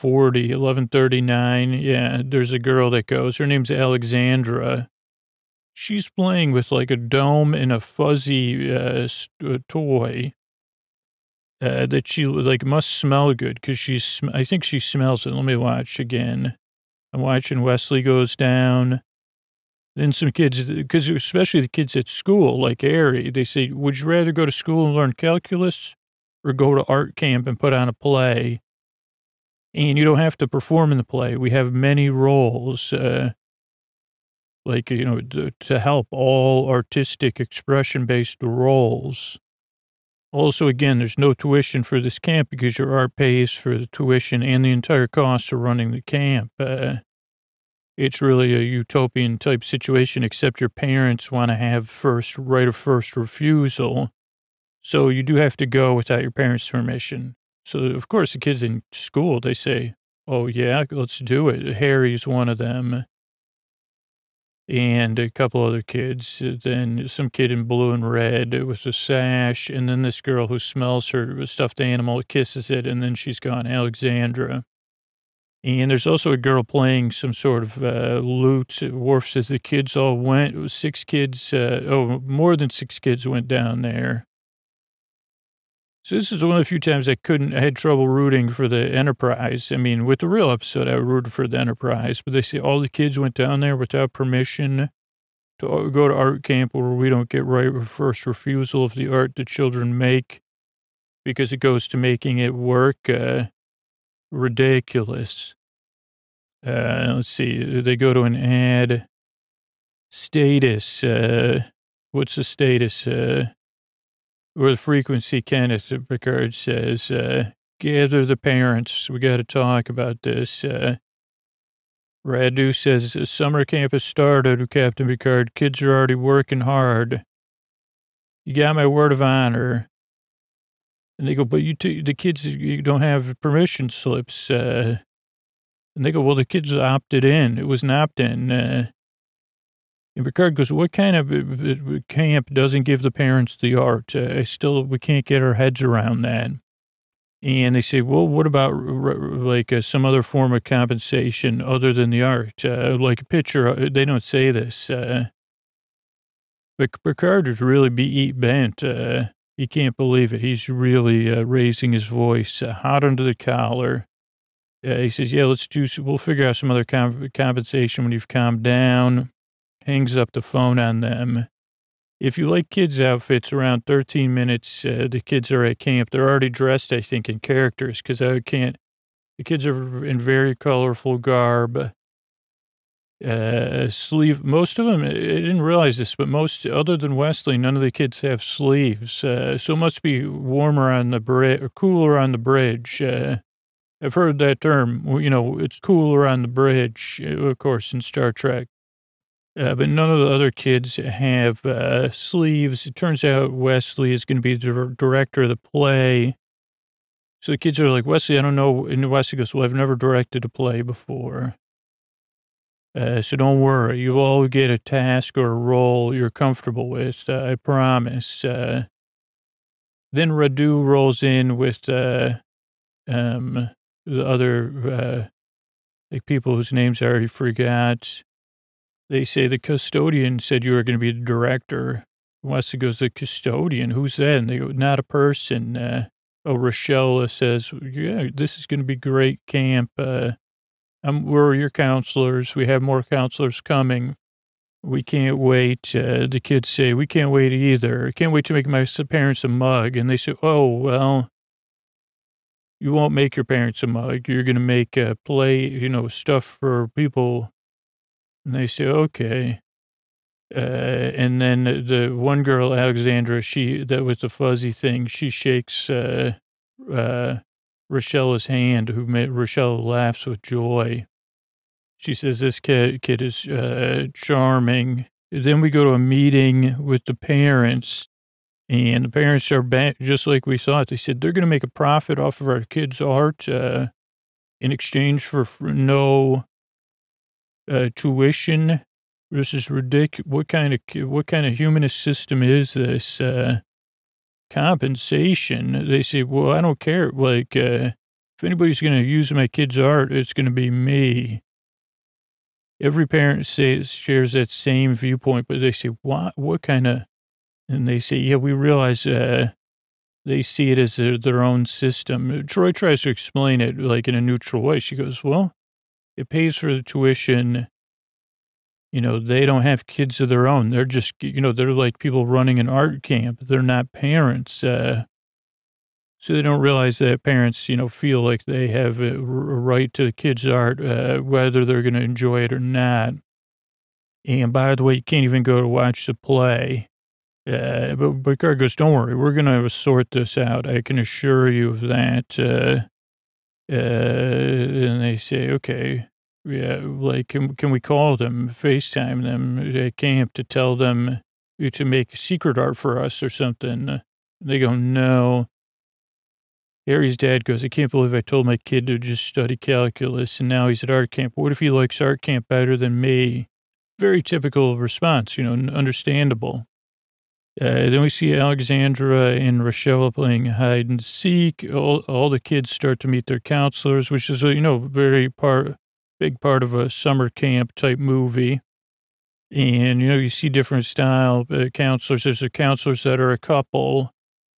11:39. Yeah, there's a girl that goes. Her name's Alexandra. she's playing with like a dome and a fuzzy toy that she like must smell good because I think she smells it. Let me watch again. I'm watching Wesley goes down. Then some kids, because especially the kids at school, like Ari, they say, would you rather go to school and learn calculus or go to art camp and put on a play? And you don't have to perform in the play. We have many roles, to help all artistic expression-based roles. Also, again, there's no tuition for this camp because your art pays for the tuition and the entire cost of running the camp. It's really a utopian type situation, except your parents want to have right of first refusal. So you do have to go without your parents' permission. So, of course, the kids in school, they say, oh, yeah, let's do it. Harry's one of them. And a couple other kids. Then some kid in blue and red with a sash. And then this girl who smells her stuffed animal, kisses it, and then she's gone, Alexandra. And there's also a girl playing some sort of lute. Worf says the kids all went. It was 6 kids. More than 6 kids went down there. So this is one of the few times I had trouble rooting for the Enterprise. I mean, with the real episode, I rooted for the Enterprise. But they say all the kids went down there without permission to go to art camp where we don't get right of first refusal of the art that children make because it goes to making it work. Ridiculous. Let's see. They go to an ad. Status. What's the status? Or the frequency, Kenneth Picard says, gather the parents. We got to talk about this. Radu says, summer camp has started, Captain Picard. Kids are already working hard. You got my word of honor. And they go, but the kids, you don't have permission slips. And they go, well, the kids opted in. It was an opt-in. And Picard goes, what kind of camp doesn't give the parents the art? We can't get our heads around that. And they say, well, what about some other form of compensation other than the art? Like a picture, they don't say this. But Picard is really bent. He can't believe it. He's really raising his voice, hot under the collar. He says, yeah, we'll figure out some other compensation when you've calmed down. Hangs up the phone on them. If you like kids' outfits, around 13 minutes, the kids are at camp. They're already dressed, I think, in characters because the kids are in very colorful garb. Most of them, I didn't realize this, but other than Wesley, none of the kids have sleeves. So it must be warmer on the bridge, or cooler on the bridge. I've heard that term, it's cooler on the bridge, of course, in Star Trek. But none of the other kids have sleeves. It turns out Wesley is going to be the director of the play. So the kids are like, Wesley, I don't know. And Wesley goes, well, I've never directed a play before. So don't worry. You all get a task or a role you're comfortable with, I promise. Then Radu rolls in with the other people whose names I already forgot. They say the custodian said you were going to be the director. Wesley goes, the custodian? Who's that? And they go, not a person. Rochelle says, yeah, this is going to be great camp. We're your counselors. We have more counselors coming. We can't wait. The kids say, we can't wait either. I can't wait to make my parents a mug. And they say, oh, well, you won't make your parents a mug. You're going to make a play, stuff for people. And they say, okay. And then the one girl, Alexandra, that with the fuzzy thing, she shakes Rochelle's hand, Rochelle laughs with joy. She says, this kid is charming. Then we go to a meeting with the parents, and the parents are back just like we thought. They said they're going to make a profit off of our kids' art in exchange for no tuition. This is ridiculous. What kind of humanist system is this? Compensation. They say, well, I don't care. If anybody's going to use my kid's art, it's going to be me. Every parent shares that same viewpoint, but they say, what kind of, and they say, yeah, we realize they see it as their own system. Troy tries to explain it like in a neutral way. She goes, well, it pays for the tuition. You know, they don't have kids of their own. They're just, you know, they're like people running an art camp. They're not parents. So they don't realize that parents, you know, feel like they have a right to the kids' art, whether they're going to enjoy it or not. And by the way, you can't even go to watch the play. But Picard goes, don't worry, we're going to sort this out. I can assure you of that. And they say, okay, yeah, like, can we call them, FaceTime them at camp to tell them to make secret art for us or something? They go, no. Harry's dad goes, I can't believe I told my kid to just study calculus, and now he's at art camp. What if he likes art camp better than me? Very typical response, you know, understandable. Then we see Alexandra and Rochelle playing hide and seek. All the kids start to meet their counselors, which is, you know, big part of a summer camp type movie. And, you know, you see different style counselors. There's the counselors that are a couple.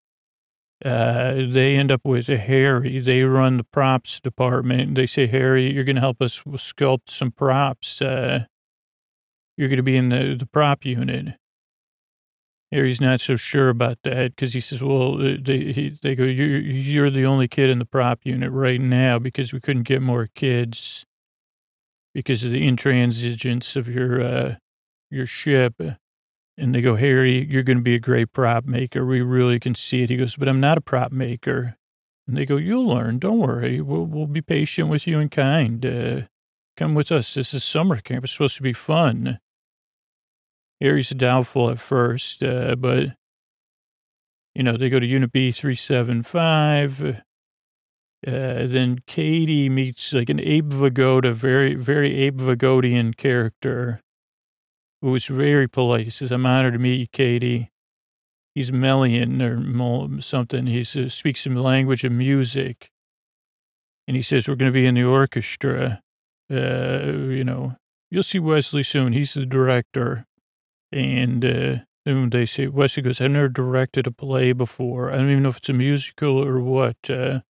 They end up with Harry. They run the props department. They say, Harry, you're going to help us sculpt some props. You're going to be in the prop unit. Harry's not so sure about that because he says, well, they go, you're the only kid in the prop unit right now because we couldn't get more kids because of the intransigence of your ship. And they go, Harry, you're going to be a great prop maker. We really can see it. He goes, but I'm not a prop maker. And they go, you'll learn. Don't worry. We'll be patient with you and kind. Come with us. This is summer camp. It's supposed to be fun. Harry's doubtful at first, but, you know, they go to Unit B 375. Then Katie meets like an Abe Vigoda, very, very Abe Vigodian character who was very polite. He says, I'm honored to meet you, Katie. He's Melian or something. He speaks some language of music. And he says, we're going to be in the orchestra. You know, you'll see Wesley soon. He's the director. And then they say, Wesley goes, I've never directed a play before. I don't even know if it's a musical or what. And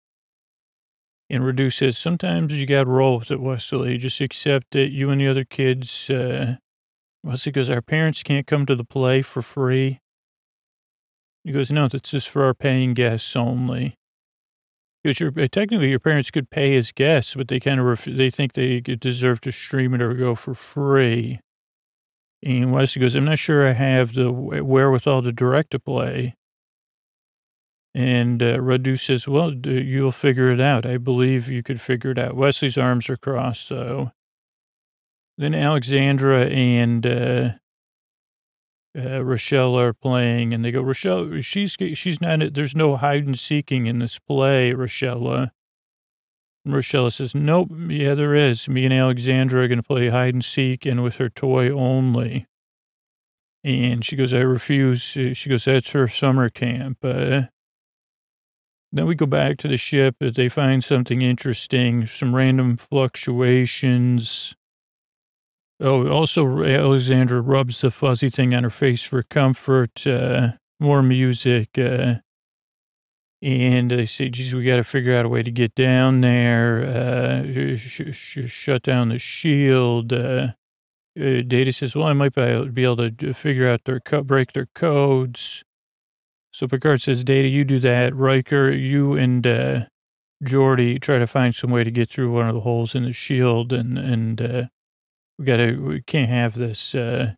Radu says, sometimes you got to roll with it, Wesley. Just accept it. You and the other kids. Wesley goes, our parents can't come to the play for free. He goes, no, that's just for our paying guests only. Because technically your parents could pay as guests, but they kind of they think they deserve to stream it or go for free. And Wesley goes, I'm not sure I have the wherewithal to direct a play. And Radu says, well, you'll figure it out. I believe you could figure it out. Wesley's arms are crossed, so. Then Alexandra and Rochelle are playing, and they go, Rochelle, she's not, there's no hide and seeking in this play, Rochelle. And Rochelle says, nope, yeah, there is. Me and Alexandra are going to play hide and seek and with her toy only. And she goes, I refuse. She goes, that's her summer camp. Then we go back to the ship. They find something interesting, some random fluctuations. Oh, also, Alexandra rubs the fuzzy thing on her face for comfort, more music. And they say, geez, we got to figure out a way to get down there, shut down the shield. Data says, well, I might be able to figure out break their codes. So Picard says, Data, you do that. Riker, you and Geordi try to find some way to get through one of the holes in the shield, and we can't have this,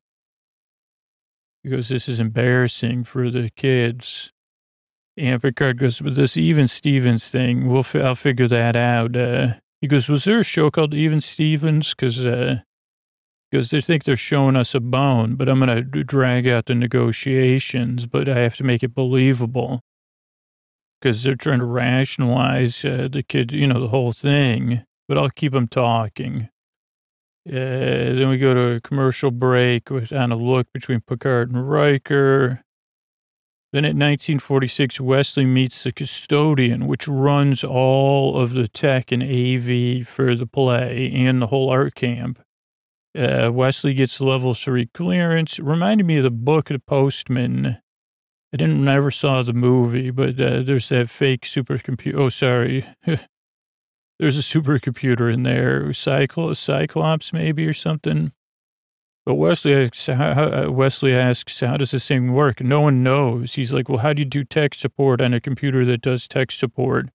because this is embarrassing for the kids. And Picard goes, but this Even Stevens thing, I'll figure that out. He goes, was there a show called Even Stevens? Because they think they're showing us a bone, but I'm going to drag out the negotiations, but I have to make it believable. Because they're trying to rationalize the kid, you know, the whole thing, but I'll keep them talking. Then we go to a commercial break on a look between Picard and Riker. Then at 1946, Wesley meets the custodian, which runs all of the tech and AV for the play and the whole art camp. Wesley gets level 3 clearance. It reminded me of the book, The Postman. I never saw the movie, but there's that fake supercomputer. Oh, sorry. There's a supercomputer in there, Cyclops maybe or something. But Wesley asks, how does this thing work? No one knows. He's like, well, how do you do tech support on a computer that does tech support?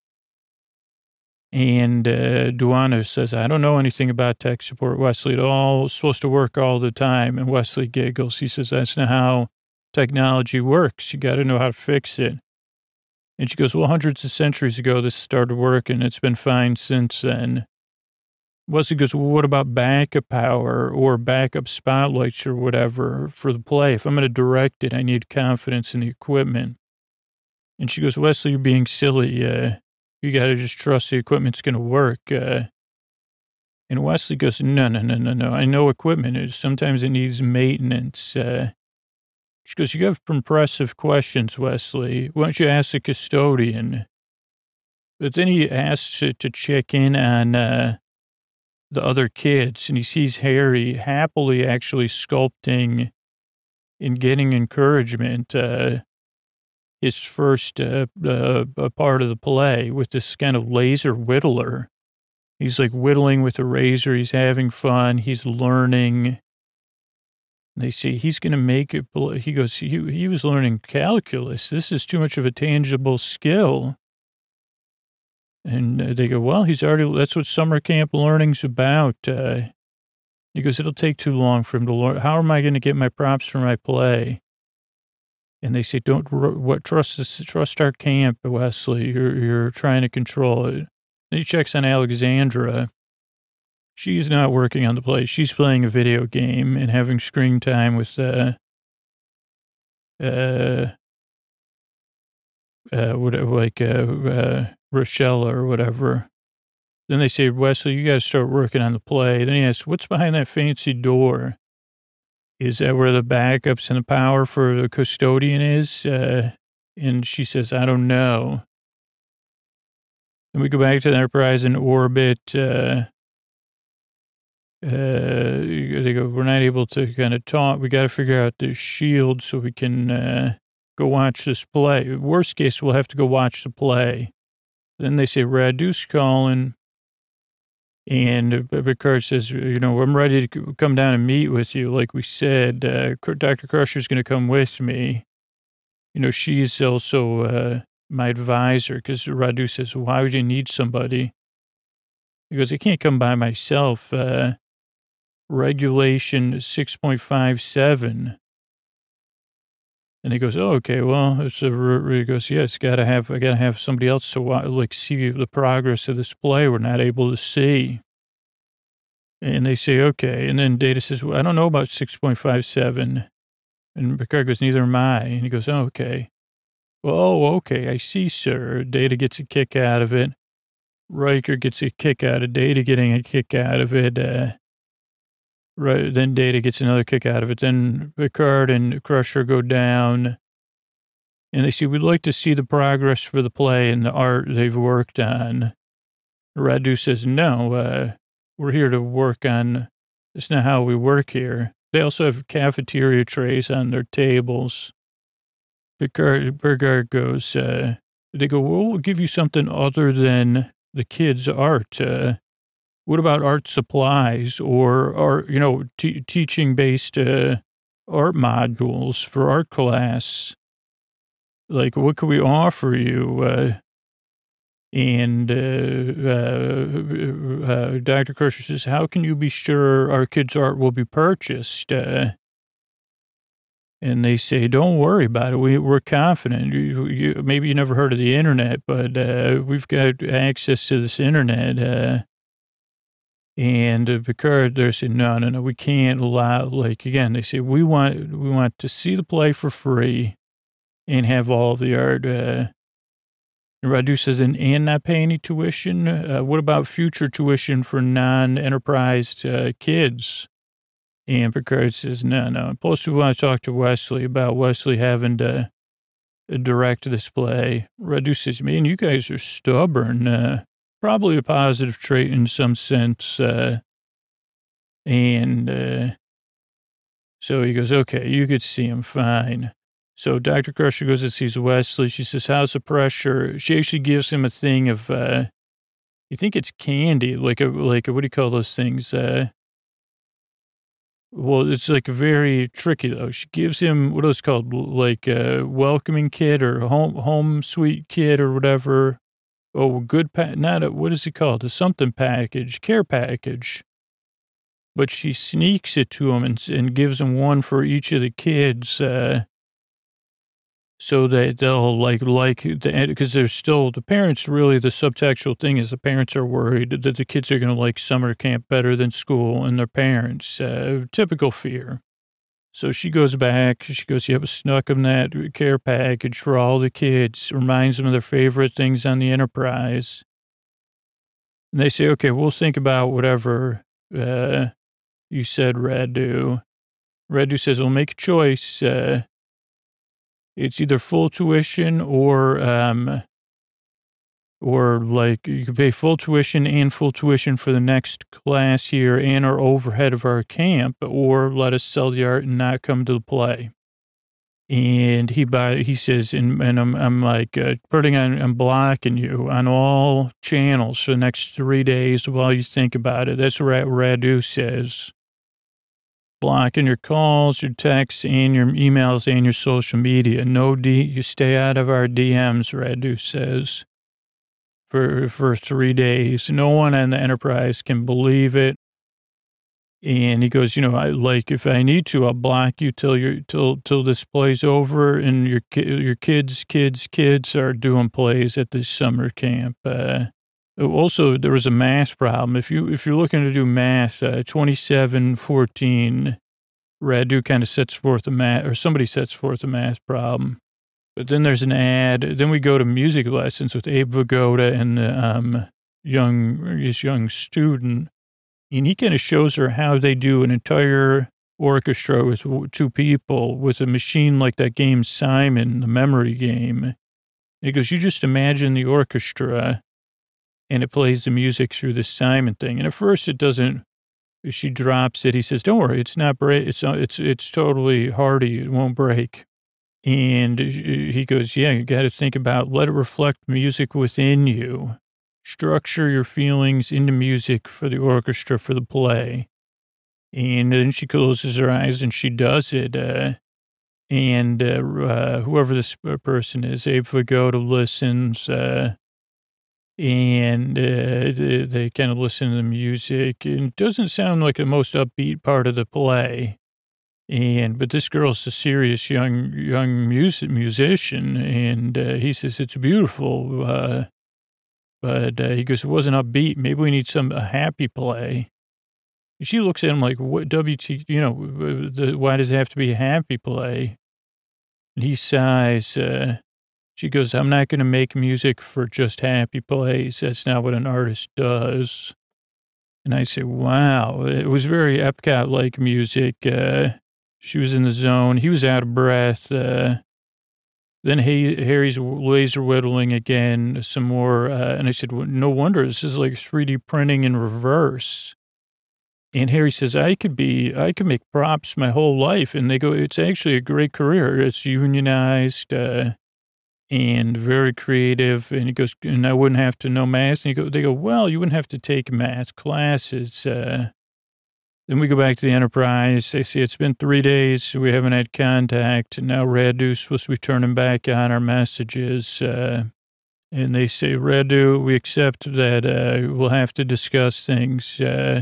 And Duana says, I don't know anything about tech support, Wesley. It's all supposed to work all the time. And Wesley giggles. He says, that's not how technology works. You got to know how to fix it. And she goes, well, hundreds of centuries ago, this started working. It's been fine since then. Wesley goes, well, what about backup power or backup spotlights or whatever for the play? If I'm going to direct it, I need confidence in the equipment. And she goes, Wesley, you're being silly. You got to just trust the equipment's going to work. And Wesley goes, no. I know equipment. Sometimes it needs maintenance. She goes, you have impressive questions, Wesley. Why don't you ask the custodian? But then he asks to check in on the other kids, and he sees Harry happily actually sculpting and getting encouragement. His first part of the play with this kind of laser whittler. He's like whittling with a razor. He's having fun. He's learning. They say he's going to make it. He goes, he was learning calculus. This is too much of a tangible skill. And they go, well, that's what summer camp learning's about. He goes, it'll take too long for him to learn. How am I going to get my props for my play? And they say, trust our camp, Wesley. You're trying to control it. Then he checks on Alexandra. She's not working on the play. She's playing a video game and having screen time with, Rochelle or whatever. Then they say, Wesley, you got to start working on the play. Then he asks, what's behind that fancy door? Is that where the backups and the power for the custodian is? And she says, I don't know. Then we go back to the Enterprise in orbit. They go, we're not able to kind of talk. We got to figure out the shield so we can go watch this play. Worst case, we'll have to go watch the play. Then they say, Radu's calling. And Picard says, I'm ready to come down and meet with you. Like we said, Dr. Crusher's going to come with me. She's also my advisor, because Radu says, why would you need somebody? He goes, I can't come by myself. Regulation 6.57. And he goes, oh, okay, well, he goes, yeah, I got to have somebody else to see the progress of this play we're not able to see. And they say, okay. And then Data says, well, I don't know about 6.57. And Picard goes, neither am I. And he goes, oh, okay. Well, oh, okay, I see, sir. Data gets a kick out of it. Riker gets a kick out of Data getting a kick out of it. Right, then Data gets another kick out of it. Then Picard and Crusher go down, and they say, we'd like to see the progress for the play and the art they've worked on. Radu says, no, we're here to work on, that's not how we work here. They also have cafeteria trays on their tables. Picard goes, they go, well, we'll give you something other than the kids' art. What about art supplies or teaching-based art modules for art class? Like, what could we offer you? And Dr. Crusher says, how can you be sure our kids' art will be purchased? And they say, don't worry about it. We're confident. Maybe you never heard of the internet, but we've got access to this internet. And Picard, they're saying, no, we can't allow, again, they say, we want to see the play for free and have all the art. And Radu says, and not pay any tuition? What about future tuition for non-Enterprise kids? And Picard says, no. Plus, we want to talk to Wesley about Wesley having to direct this play. Radu says, man, you guys are stubborn. Probably a positive trait in some sense. And so he goes, okay, you could see him fine. So Dr. Crusher goes and sees Wesley. She says, how's the pressure? She actually gives him a thing of, you think it's candy, like a, what do you call those things? Well, it's like very tricky though. She gives him, what are those called? Like a welcoming kit or home sweet kit or whatever. Oh, what is it called? A something package, care package. But she sneaks it to him and gives him one for each of the kids, so that they'll because they're still, the parents, really the subtextual thing is the parents are worried that the kids are going to like summer camp better than school and their parents, typical fear. So she goes back, she goes, you have snuck them that care package for all the kids, reminds them of their favorite things on the Enterprise. And they say, okay, we'll think about whatever, you said, Radu. Radu says, we'll make a choice, it's either full tuition or like you can pay full tuition and full tuition for the next class year and our overhead of our camp, or let us sell the art and not come to the play. And he says, and I'm like, I'm blocking you on all channels for the next 3 days while you think about it. That's what Radu says. Blocking your calls, your texts, and your emails, and your social media. You stay out of our DMs, Radu says, for 3 days. No one on the Enterprise can believe it. And he goes, if I need to, I'll block you till this play's over, and your kids are doing plays at this summer camp. Also, there was a math problem. If you're looking to do math, 2714, Radu kind of sets forth somebody sets forth a math problem. But then there's an ad. Then we go to music lessons with Abe Vigoda and the young student, and he kind of shows her how they do an entire orchestra with 2 people with a machine like that game Simon, the memory game. And he goes, you just imagine the orchestra. And it plays the music through this Simon thing. And at first it doesn't, she drops it. He says, don't worry, it's not break. It's totally hardy. It won't break. And he goes, yeah, you got to think about, let it reflect music within you. Structure your feelings into music for the orchestra, for the play. And then she closes her eyes and she does it. Whoever this person is, Abe Vigoda listens, and they kind of listen to the music. And it doesn't sound like the most upbeat part of the play. But this girl's a serious young musician, and he says it's beautiful. But he goes, it wasn't upbeat. Maybe we need a happy play. And she looks at him like, what why does it have to be a happy play? And he sighs. She goes, I'm not going to make music for just happy plays. That's not what an artist does. And I say, wow, it was very Epcot-like music. She was in the zone. He was out of breath. Then Harry's laser whittling again, some more. And I said, well, no wonder, this is like 3D printing in reverse. And Harry says, I could make props my whole life. And they go, it's actually a great career. It's unionized, and very creative. And he goes, and I wouldn't have to know math. And they go, well, you wouldn't have to take math classes. Then we go back to the Enterprise. They say, it's been 3 days. We haven't had contact. And now Radu's supposed to be turning back on our messages. And they say, Radu, we accept that we'll have to discuss things.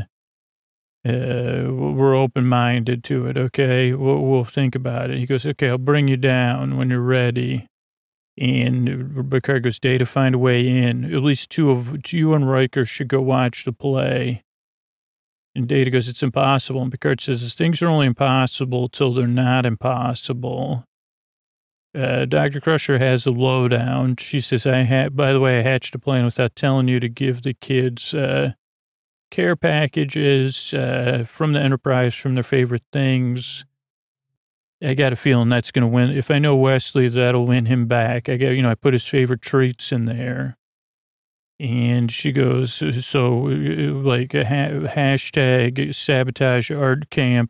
We're open-minded to it, okay? We'll think about it. He goes, okay, I'll bring you down when you're ready. And Picard goes, Data, find a way in. At least you and Riker should go watch the play. And Data goes, it's impossible. And Picard says, things are only impossible till they're not impossible. Dr. Crusher has a lowdown. She says, by the way, I hatched a plan without telling you to give the kids care packages from the Enterprise, from their favorite things. I got a feeling that's going to win. If I know Wesley, that'll win him back. I put his favorite treats in there. And she goes, so like a hashtag sabotage art camp.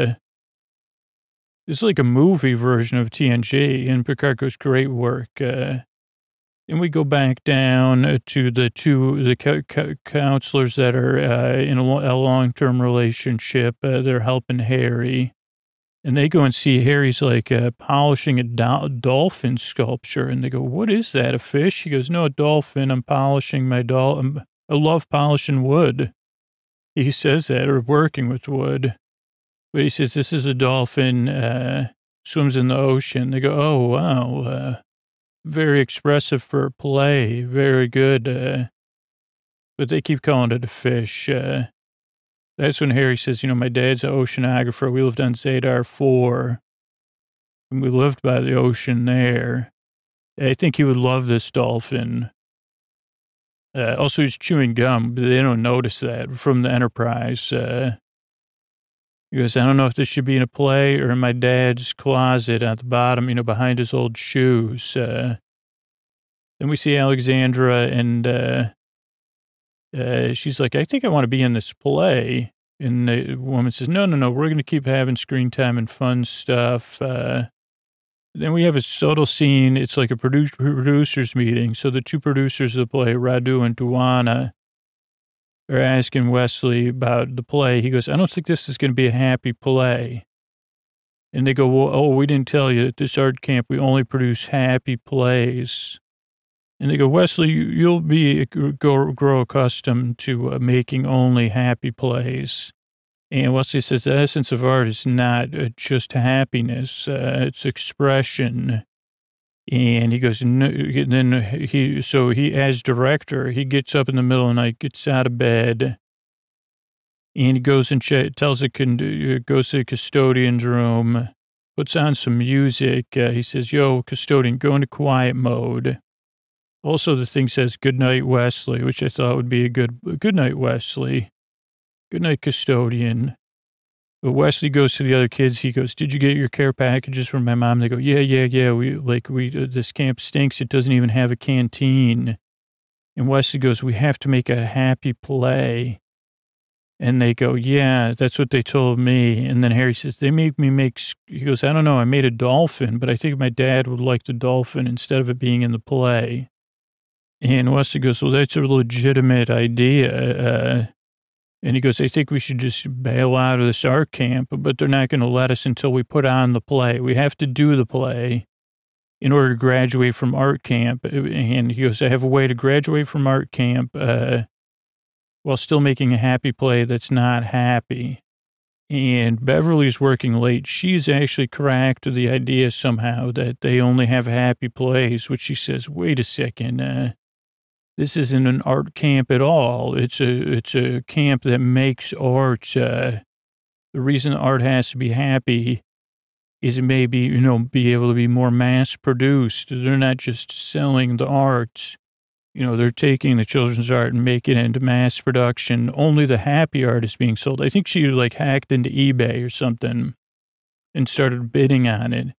It's like a movie version of TNG. And Picard goes, great work. And we go back down to the counselors that are in a long-term relationship. They're helping Harry. And they go and see Harry's like polishing a dolphin sculpture. And they go, what is that, a fish? He goes, no, a dolphin. I'm polishing my dolphin. I love polishing wood. He says that, or working with wood. But he says, this is a dolphin, swims in the ocean. They go, oh, wow. Very expressive for play. Very good. But they keep calling it a fish. That's when Harry says, my dad's an oceanographer. We lived on Zadar 4, and we lived by the ocean there. I think he would love this dolphin. Also, he's chewing gum, but they don't notice that from the Enterprise. He goes, I don't know if this should be in a play or in my dad's closet at the bottom, behind his old shoes. Then we see Alexandra, and she's like, I think I want to be in this play. And the woman says, no, we're going to keep having screen time and fun stuff. Then we have a subtle scene. It's like a producers meeting. So the two producers of the play, Radu and Duana, are asking Wesley about the play. He goes, I don't think this is going to be a happy play. And they go, well, we didn't tell you at this art camp, we only produce happy plays. And they go, Wesley, you'll grow accustomed to making only happy plays. And Wesley says the essence of art is not just happiness, it's expression. And he goes, no, then he, as director, he gets up in the middle of the night, gets out of bed, and he goes and goes to the custodian's room, puts on some music. He says, yo, custodian, go into quiet mode. Also, the thing says, good night, Wesley, which I thought would be a good night, Wesley. Good night, custodian. But Wesley goes to the other kids. He goes, did you get your care packages from my mom? They go, yeah. This camp stinks. It doesn't even have a canteen. And Wesley goes, we have to make a happy play. And they go, yeah, that's what they told me. And then Harry says, he goes, I don't know, I made a dolphin, but I think my dad would like the dolphin instead of it being in the play. And Wesley goes, well, that's a legitimate idea. And he goes, I think we should just bail out of this art camp, but they're not going to let us until we put on the play. We have to do the play in order to graduate from art camp. And he goes, I have a way to graduate from art camp while still making a happy play that's not happy. And Beverly's working late. She's actually cracked the idea somehow that they only have happy plays, which she says, wait a second, this isn't an art camp at all. It's a camp that makes art. The reason art has to be happy is it may be, be able to be more mass produced. They're not just selling the art. They're taking the children's art and making it into mass production. Only the happy art is being sold. I think she hacked into eBay or something and started bidding on it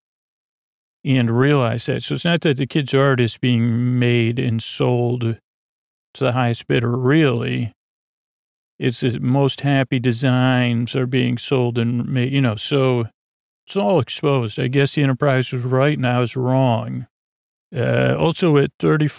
and realized that. So it's not that the kids' art is being made and sold to the highest bidder, really. It's the most happy designs are being sold and made, so it's all exposed. I guess the Enterprise was right and I was wrong. Also at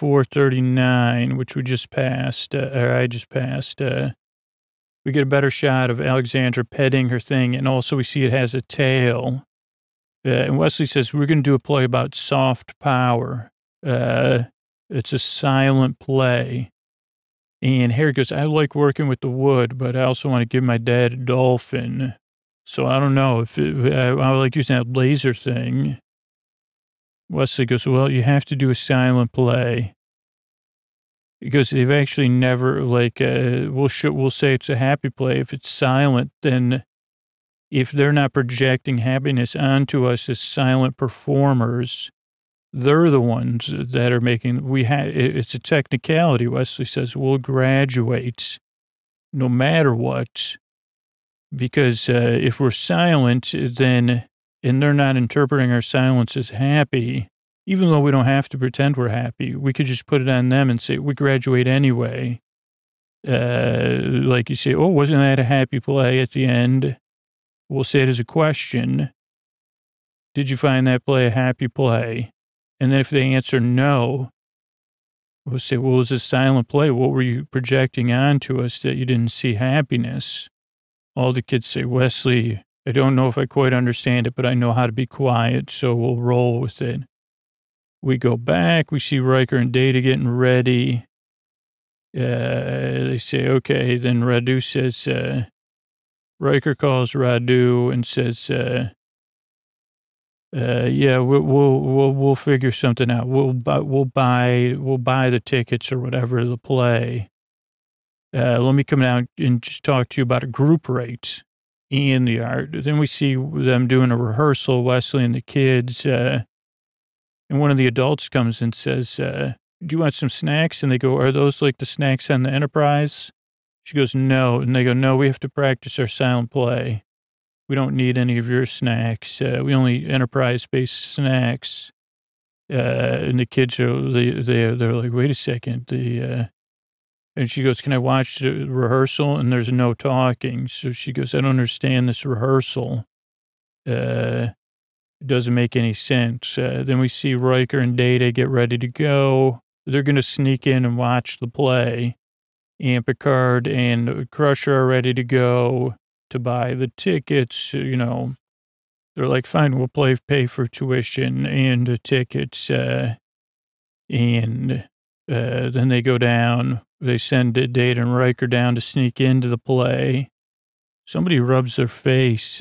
34:39, which we just passed, I just passed, we get a better shot of Alexandra petting her thing, and also we see it has a tail. And Wesley says, we're going to do a play about soft power. It's a silent play. And Harry goes, I like working with the wood, but I also want to give my dad a dolphin. So I don't know if I like using that laser thing. Wesley goes, well, you have to do a silent play. Because they've actually never, we'll say it's a happy play. If it's silent, then if they're not projecting happiness onto us as silent performers, they're the ones that are making, it's a technicality. Wesley says, we'll graduate no matter what. Because if we're silent, then, and they're not interpreting our silence as happy, even though we don't have to pretend we're happy, we could just put it on them and say, we graduate anyway. Like you say, oh, wasn't that a happy play at the end? We'll say it as a question. Did you find that play a happy play? And then if they answer no, we'll say, well, it was a silent play. What were you projecting onto us that you didn't see happiness? All the kids say, Wesley, I don't know if I quite understand it, but I know how to be quiet, so we'll roll with it. We go back. We see Riker and Data getting ready. They say, okay. Then Radu says, Riker calls Radu and says, yeah, we'll figure something out. We'll buy the tickets or whatever the play. Let me come down and just talk to you about a group rate in the art. Then we see them doing a rehearsal, Wesley and the kids, and one of the adults comes and says, do you want some snacks? And they go, are those like the snacks on the Enterprise? She goes, no. And they go, no, we have to practice our silent play. We don't need any of your snacks. We only Enterprise-based snacks. And the kids are, they're like, wait a second. And she goes, can I watch the rehearsal? And there's no talking. So she goes, I don't understand this rehearsal. It doesn't make any sense. Then we see Riker and Data get ready to go. They're going to sneak in and watch the play. And Picard and Crusher are ready to go to buy the tickets. You know, they're like, fine, we'll pay for tuition and the tickets. And then they go down. They send Data and Riker down to sneak into the play. Somebody rubs their face,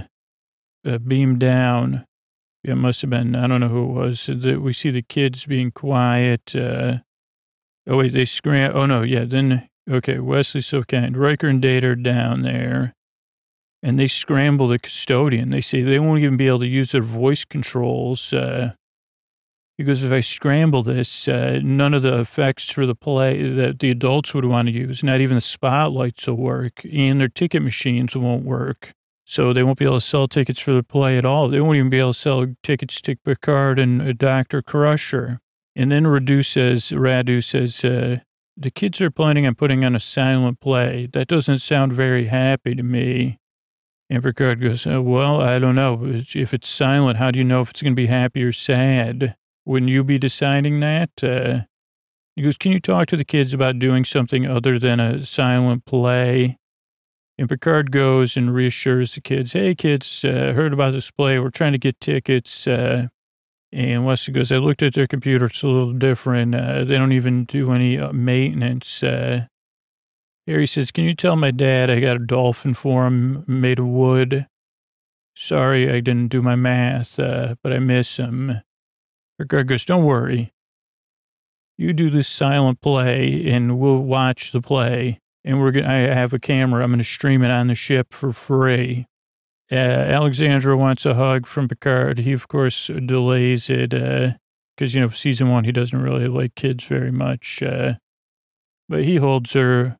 beam down. It must have been, I don't know who it was. We see the kids being quiet. Oh, wait, they scram. Oh, no, yeah. Then, okay, Wesley's so kind. Riker and Data are down there, and they scramble the custodian. They say they won't even be able to use their voice controls. Because if I scramble this, none of the effects for the play that the adults would want to use, not even the spotlights will work, and their ticket machines won't work. So they won't be able to sell tickets for the play at all. They won't even be able to sell tickets to Picard and Dr. Crusher. And then Radu says, the kids are planning on putting on a silent play. That doesn't sound very happy to me. And Picard goes, well, I don't know. If it's silent, how do you know if it's going to be happy or sad? Wouldn't you be deciding that? He goes, can you talk to the kids about doing something other than a silent play? And Picard goes and reassures the kids, hey, kids, heard about this play. We're trying to get tickets. And Wesley goes, I looked at their computer. It's a little different. They don't even do any maintenance. Harry says, can you tell my dad I got a dolphin for him made of wood? Sorry, I didn't do my math, but I miss him. Picard goes, don't worry. You do this silent play, and we'll watch the play. And I have a camera. I'm going to stream it on the ship for free. Alexandra wants a hug from Picard. He, of course, delays it because, season 1, he doesn't really like kids very much. But he holds her.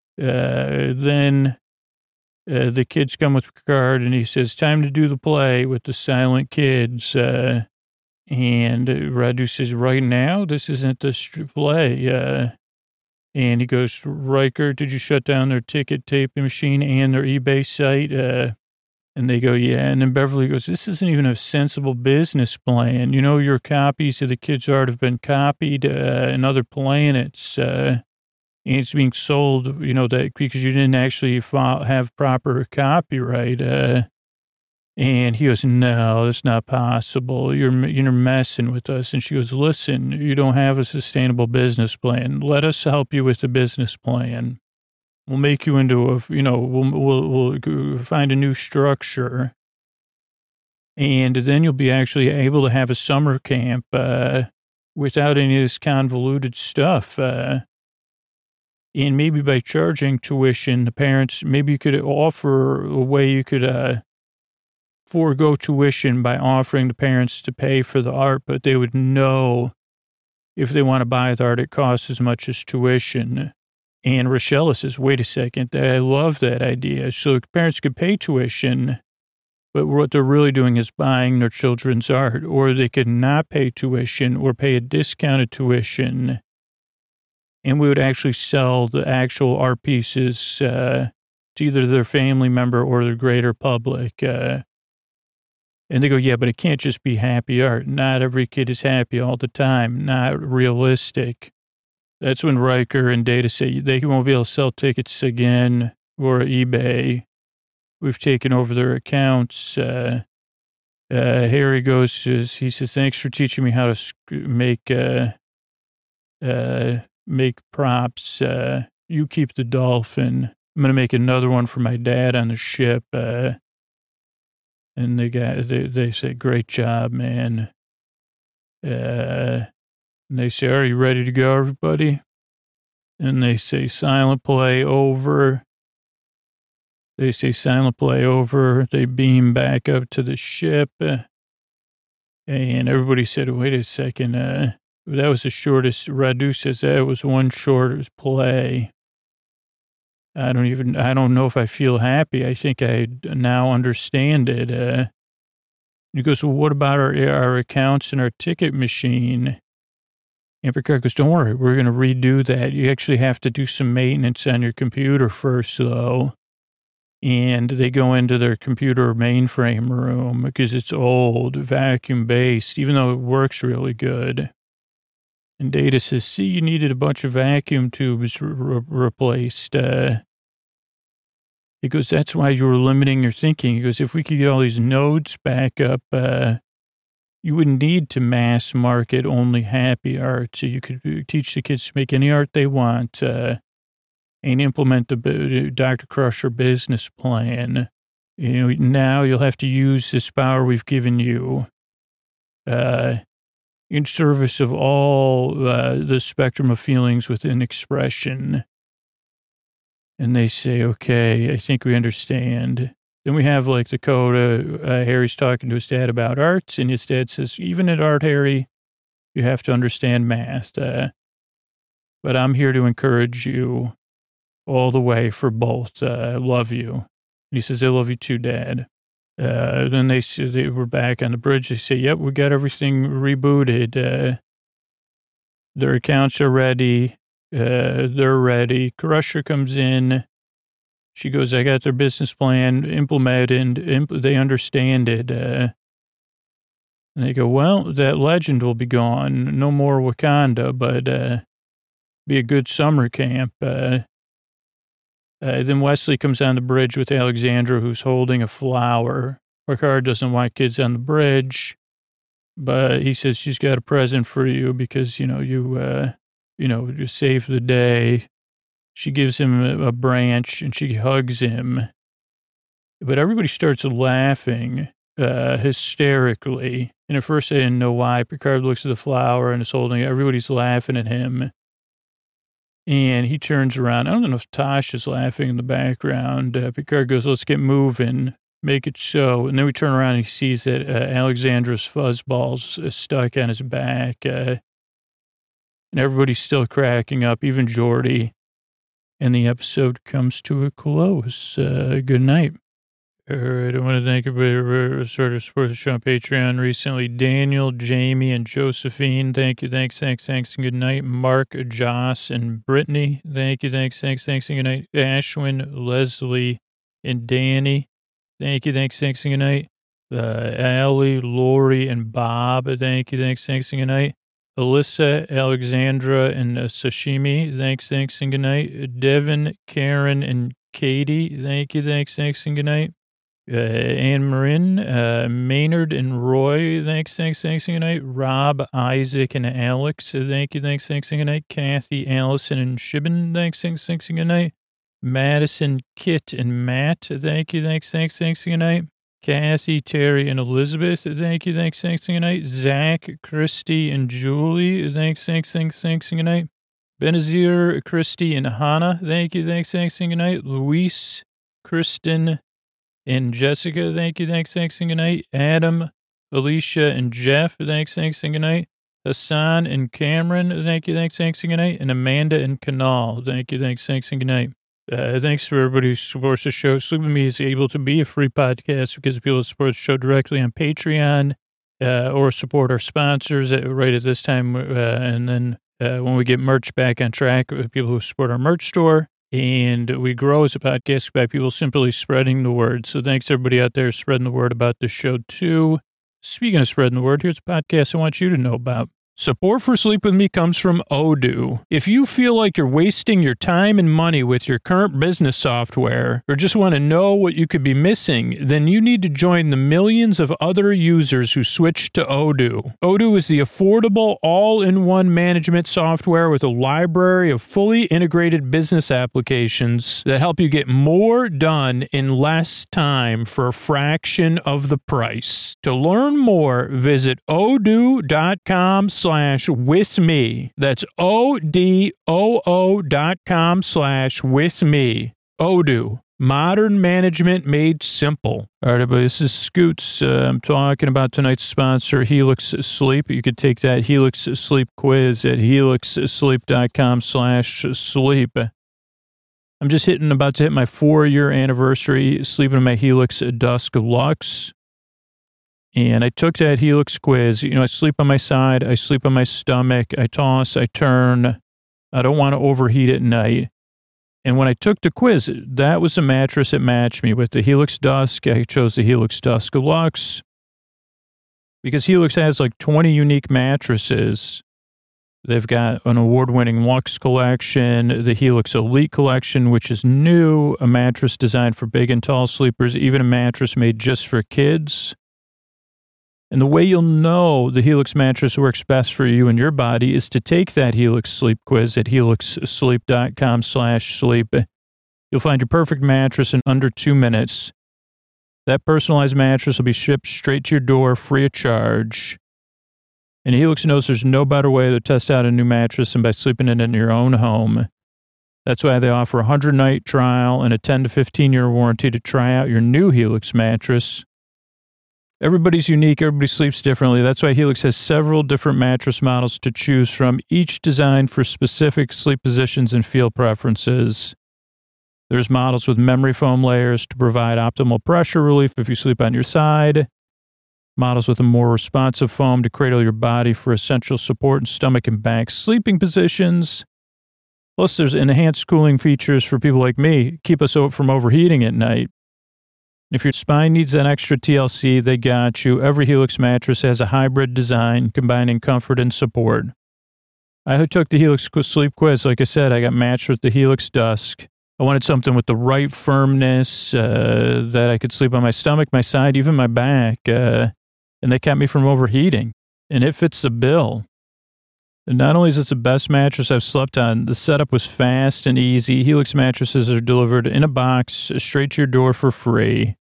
Then the kids come with Picard, and he says, time to do the play with the silent kids. And Radu says, right now? This isn't the play. And he goes, Riker, did you shut down their ticket taping machine and their eBay site? And they go, yeah. And then Beverly goes, this isn't even a sensible business plan. Your copies of the kids' art have been copied in other planets. And it's being sold, that because you didn't actually have proper copyright. And he goes, no, that's not possible. You're messing with us. And she goes, listen, you don't have a sustainable business plan. Let us help you with the business plan. We'll make you into we'll find a new structure. And then you'll be actually able to have a summer camp without any of this convoluted stuff. And maybe by charging tuition, the parents, maybe you could offer a way you could forego tuition by offering the parents to pay for the art, but they would know if they want to buy the art, it costs as much as tuition. And Rochelle says, wait a second, I love that idea. So parents could pay tuition, But what they're really doing is buying their children's art, or they could not pay tuition or pay a discounted tuition. And we would actually sell the actual art pieces to either their family member or the greater public. And they go, yeah, but it can't just be happy art. Not every kid is happy all the time. Not realistic. That's when Riker and Data say they won't be able to sell tickets again or eBay. We've taken over their accounts. Harry goes, he says, thanks for teaching me how to make props. You keep the dolphin. I'm going to make another one for my dad on the ship. And they say, great job, man. And they say, are you ready to go, everybody? And they say, silent play over. They say, silent play over. They beam back up to the ship. And everybody said, wait a second. That was the shortest. Radu says that was one shortest play. I don't know if I feel happy. I think I now understand it. He goes, well, what about our accounts and our ticket machine? And Picard goes, don't worry, we're going to redo that. You actually have to do some maintenance on your computer first, though. And they go into their computer mainframe room because it's old, vacuum-based, even though it works really good. And Data says, see, you needed a bunch of vacuum tubes replaced. He goes, that's why you were limiting your thinking. He goes, if we could get all these nodes back up, you wouldn't need to mass market only happy art. So you could teach the kids to make any art they want and implement the Dr. Crusher business plan. You know, now you'll have to use this power we've given you in service of all the spectrum of feelings within expression. And they say, okay, I think we understand. Then we have like the coda. Harry's talking to his dad about art, and his dad says, even at art, Harry, you have to understand math. But I'm here to encourage you all the way for both. I love you. And he says, I love you too, Dad. Then they say they were back on the bridge. They say, yep, we got everything rebooted. Their accounts are ready. They're ready. Crusher comes in. She goes, I got their business plan implemented. They understand it. And they go, well, that legend will be gone. No more Wakanda, but be a good summer camp. Then Wesley comes on the bridge with Alexandra, who's holding a flower. Picard doesn't want kids on the bridge, but he says she's got a present for you because, you saved the day. She gives him a branch and she hugs him. But everybody starts laughing hysterically. And at first I didn't know why. Picard looks at the flower and is holding it. Everybody's laughing at him. And he turns around. I don't know if Tosh is laughing in the background. Picard goes, let's get moving. Make it so. And then we turn around and he sees that Alexandra's fuzzball's stuck on his back. And everybody's still cracking up, even Geordi. And the episode comes to a close. Good night. All right, I want to thank everybody who started to support the show on Patreon recently. Daniel, Jamie, and Josephine. Thank you, thanks, and good night. Mark, Joss, and Brittany. Thank you, thanks, and good night. Ashwin, Leslie, and Danny. Thank you, thanks, and good night. Allie, Lori, and Bob. Thank you, thanks, and good night. Alyssa, Alexandra, and Sashimi. Thanks, and good night. Devin, Karen, and Katie. Thank you, thanks, and good night. Anne Marin, Maynard, and Roy. Thanks, and good night. Rob, Isaac, and Alex. Thank you, thanks, and good night. Kathy, Allison, and Shibin. Thanks, and good night. Madison, Kit, and Matt. Thank you, thanks, and good night. Kathy, Terry, and Elizabeth. Thank you, thanks, and good night. Zach, Christy, and Julie. Thanks, and good night. Benazir, Christy, and Hannah. Thank you, thanks, and good night. Luis, Kristen, and Jessica. Thank you, thanks, and good night. Adam, Alicia, and Jeff. Thanks, and good night. Hassan and Cameron. Thank you, thanks, and good night. And Amanda and Kanal. Thank you, thanks, and good night. Thanks for everybody who supports the show. Sleep With Me is able to be a free podcast because people support the show directly on Patreon or support our sponsors right at this time. And then when we get merch back on track with people who support our merch store. And we grow as a podcast by people simply spreading the word. So thanks everybody out there spreading the word about the show too. Speaking of spreading the word, here's a podcast I want you to know about. Support for Sleep With Me comes from Odoo. If you feel like you're wasting your time and money with your current business software, or just want to know what you could be missing, then you need to join the millions of other users who switched to Odoo. Odoo is the affordable, all-in-one management software with a library of fully integrated business applications that help you get more done in less time for a fraction of the price. To learn more, visit odoo.com/with me. That's ODOO.com/with me. Odoo. Modern management made simple. All right, everybody, this is Scoots. I'm talking about tonight's sponsor, Helix Sleep. You could take that Helix Sleep quiz at helixsleep.com/sleep. I'm just about to hit my 4-year anniversary sleeping in my Helix Dusk Luxe. And I took that Helix quiz. You know, I sleep on my side. I sleep on my stomach. I toss. I turn. I don't want to overheat at night. And when I took the quiz, that was the mattress that matched me with the Helix Dusk. I chose the Helix Dusk Luxe because Helix has like 20 unique mattresses. They've got an award-winning Luxe collection, the Helix Elite collection, which is new, a mattress designed for big and tall sleepers, even a mattress made just for kids. And the way you'll know the Helix mattress works best for you and your body is to take that Helix Sleep quiz at helixsleep.com/sleep. You'll find your perfect mattress in under 2 minutes. That personalized mattress will be shipped straight to your door free of charge. And Helix knows there's no better way to test out a new mattress than by sleeping in it in your own home. That's why they offer a 100-night trial and a 10 to 15-year warranty to try out your new Helix mattress. Everybody's unique. Everybody sleeps differently. That's why Helix has several different mattress models to choose from, each designed for specific sleep positions and feel preferences. There's models with memory foam layers to provide optimal pressure relief if you sleep on your side. Models with a more responsive foam to cradle your body for essential support in stomach and back sleeping positions. Plus, there's enhanced cooling features for people like me, keep us from overheating at night. If your spine needs that extra TLC, they got you. Every Helix mattress has a hybrid design combining comfort and support. I took the Helix Sleep quiz. Like I said, I got matched with the Helix Dusk. I wanted something with the right firmness that I could sleep on my stomach, my side, even my back. And they kept me from overheating. And it fits the bill. And not only is it the best mattress I've slept on, the setup was fast and easy. Helix mattresses are delivered in a box straight to your door for free.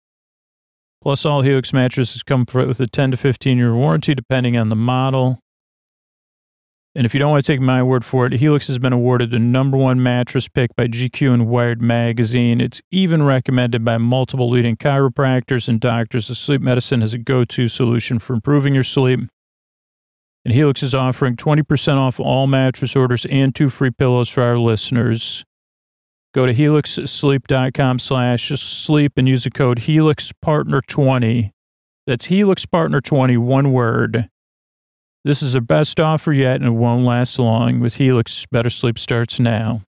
Plus, all Helix mattresses come with a 10 to 15-year warranty, depending on the model. And if you don't want to take my word for it, Helix has been awarded the #1 mattress pick by GQ and Wired magazine. It's even recommended by multiple leading chiropractors and doctors of sleep medicine as a go-to solution for improving your sleep. And Helix is offering 20% off all mattress orders and 2 free pillows for our listeners. Go to helixsleep.com/sleep and use the code HelixPartner20. That's HelixPartner20, one word. This is the best offer yet and it won't last long. With Helix, better sleep starts now.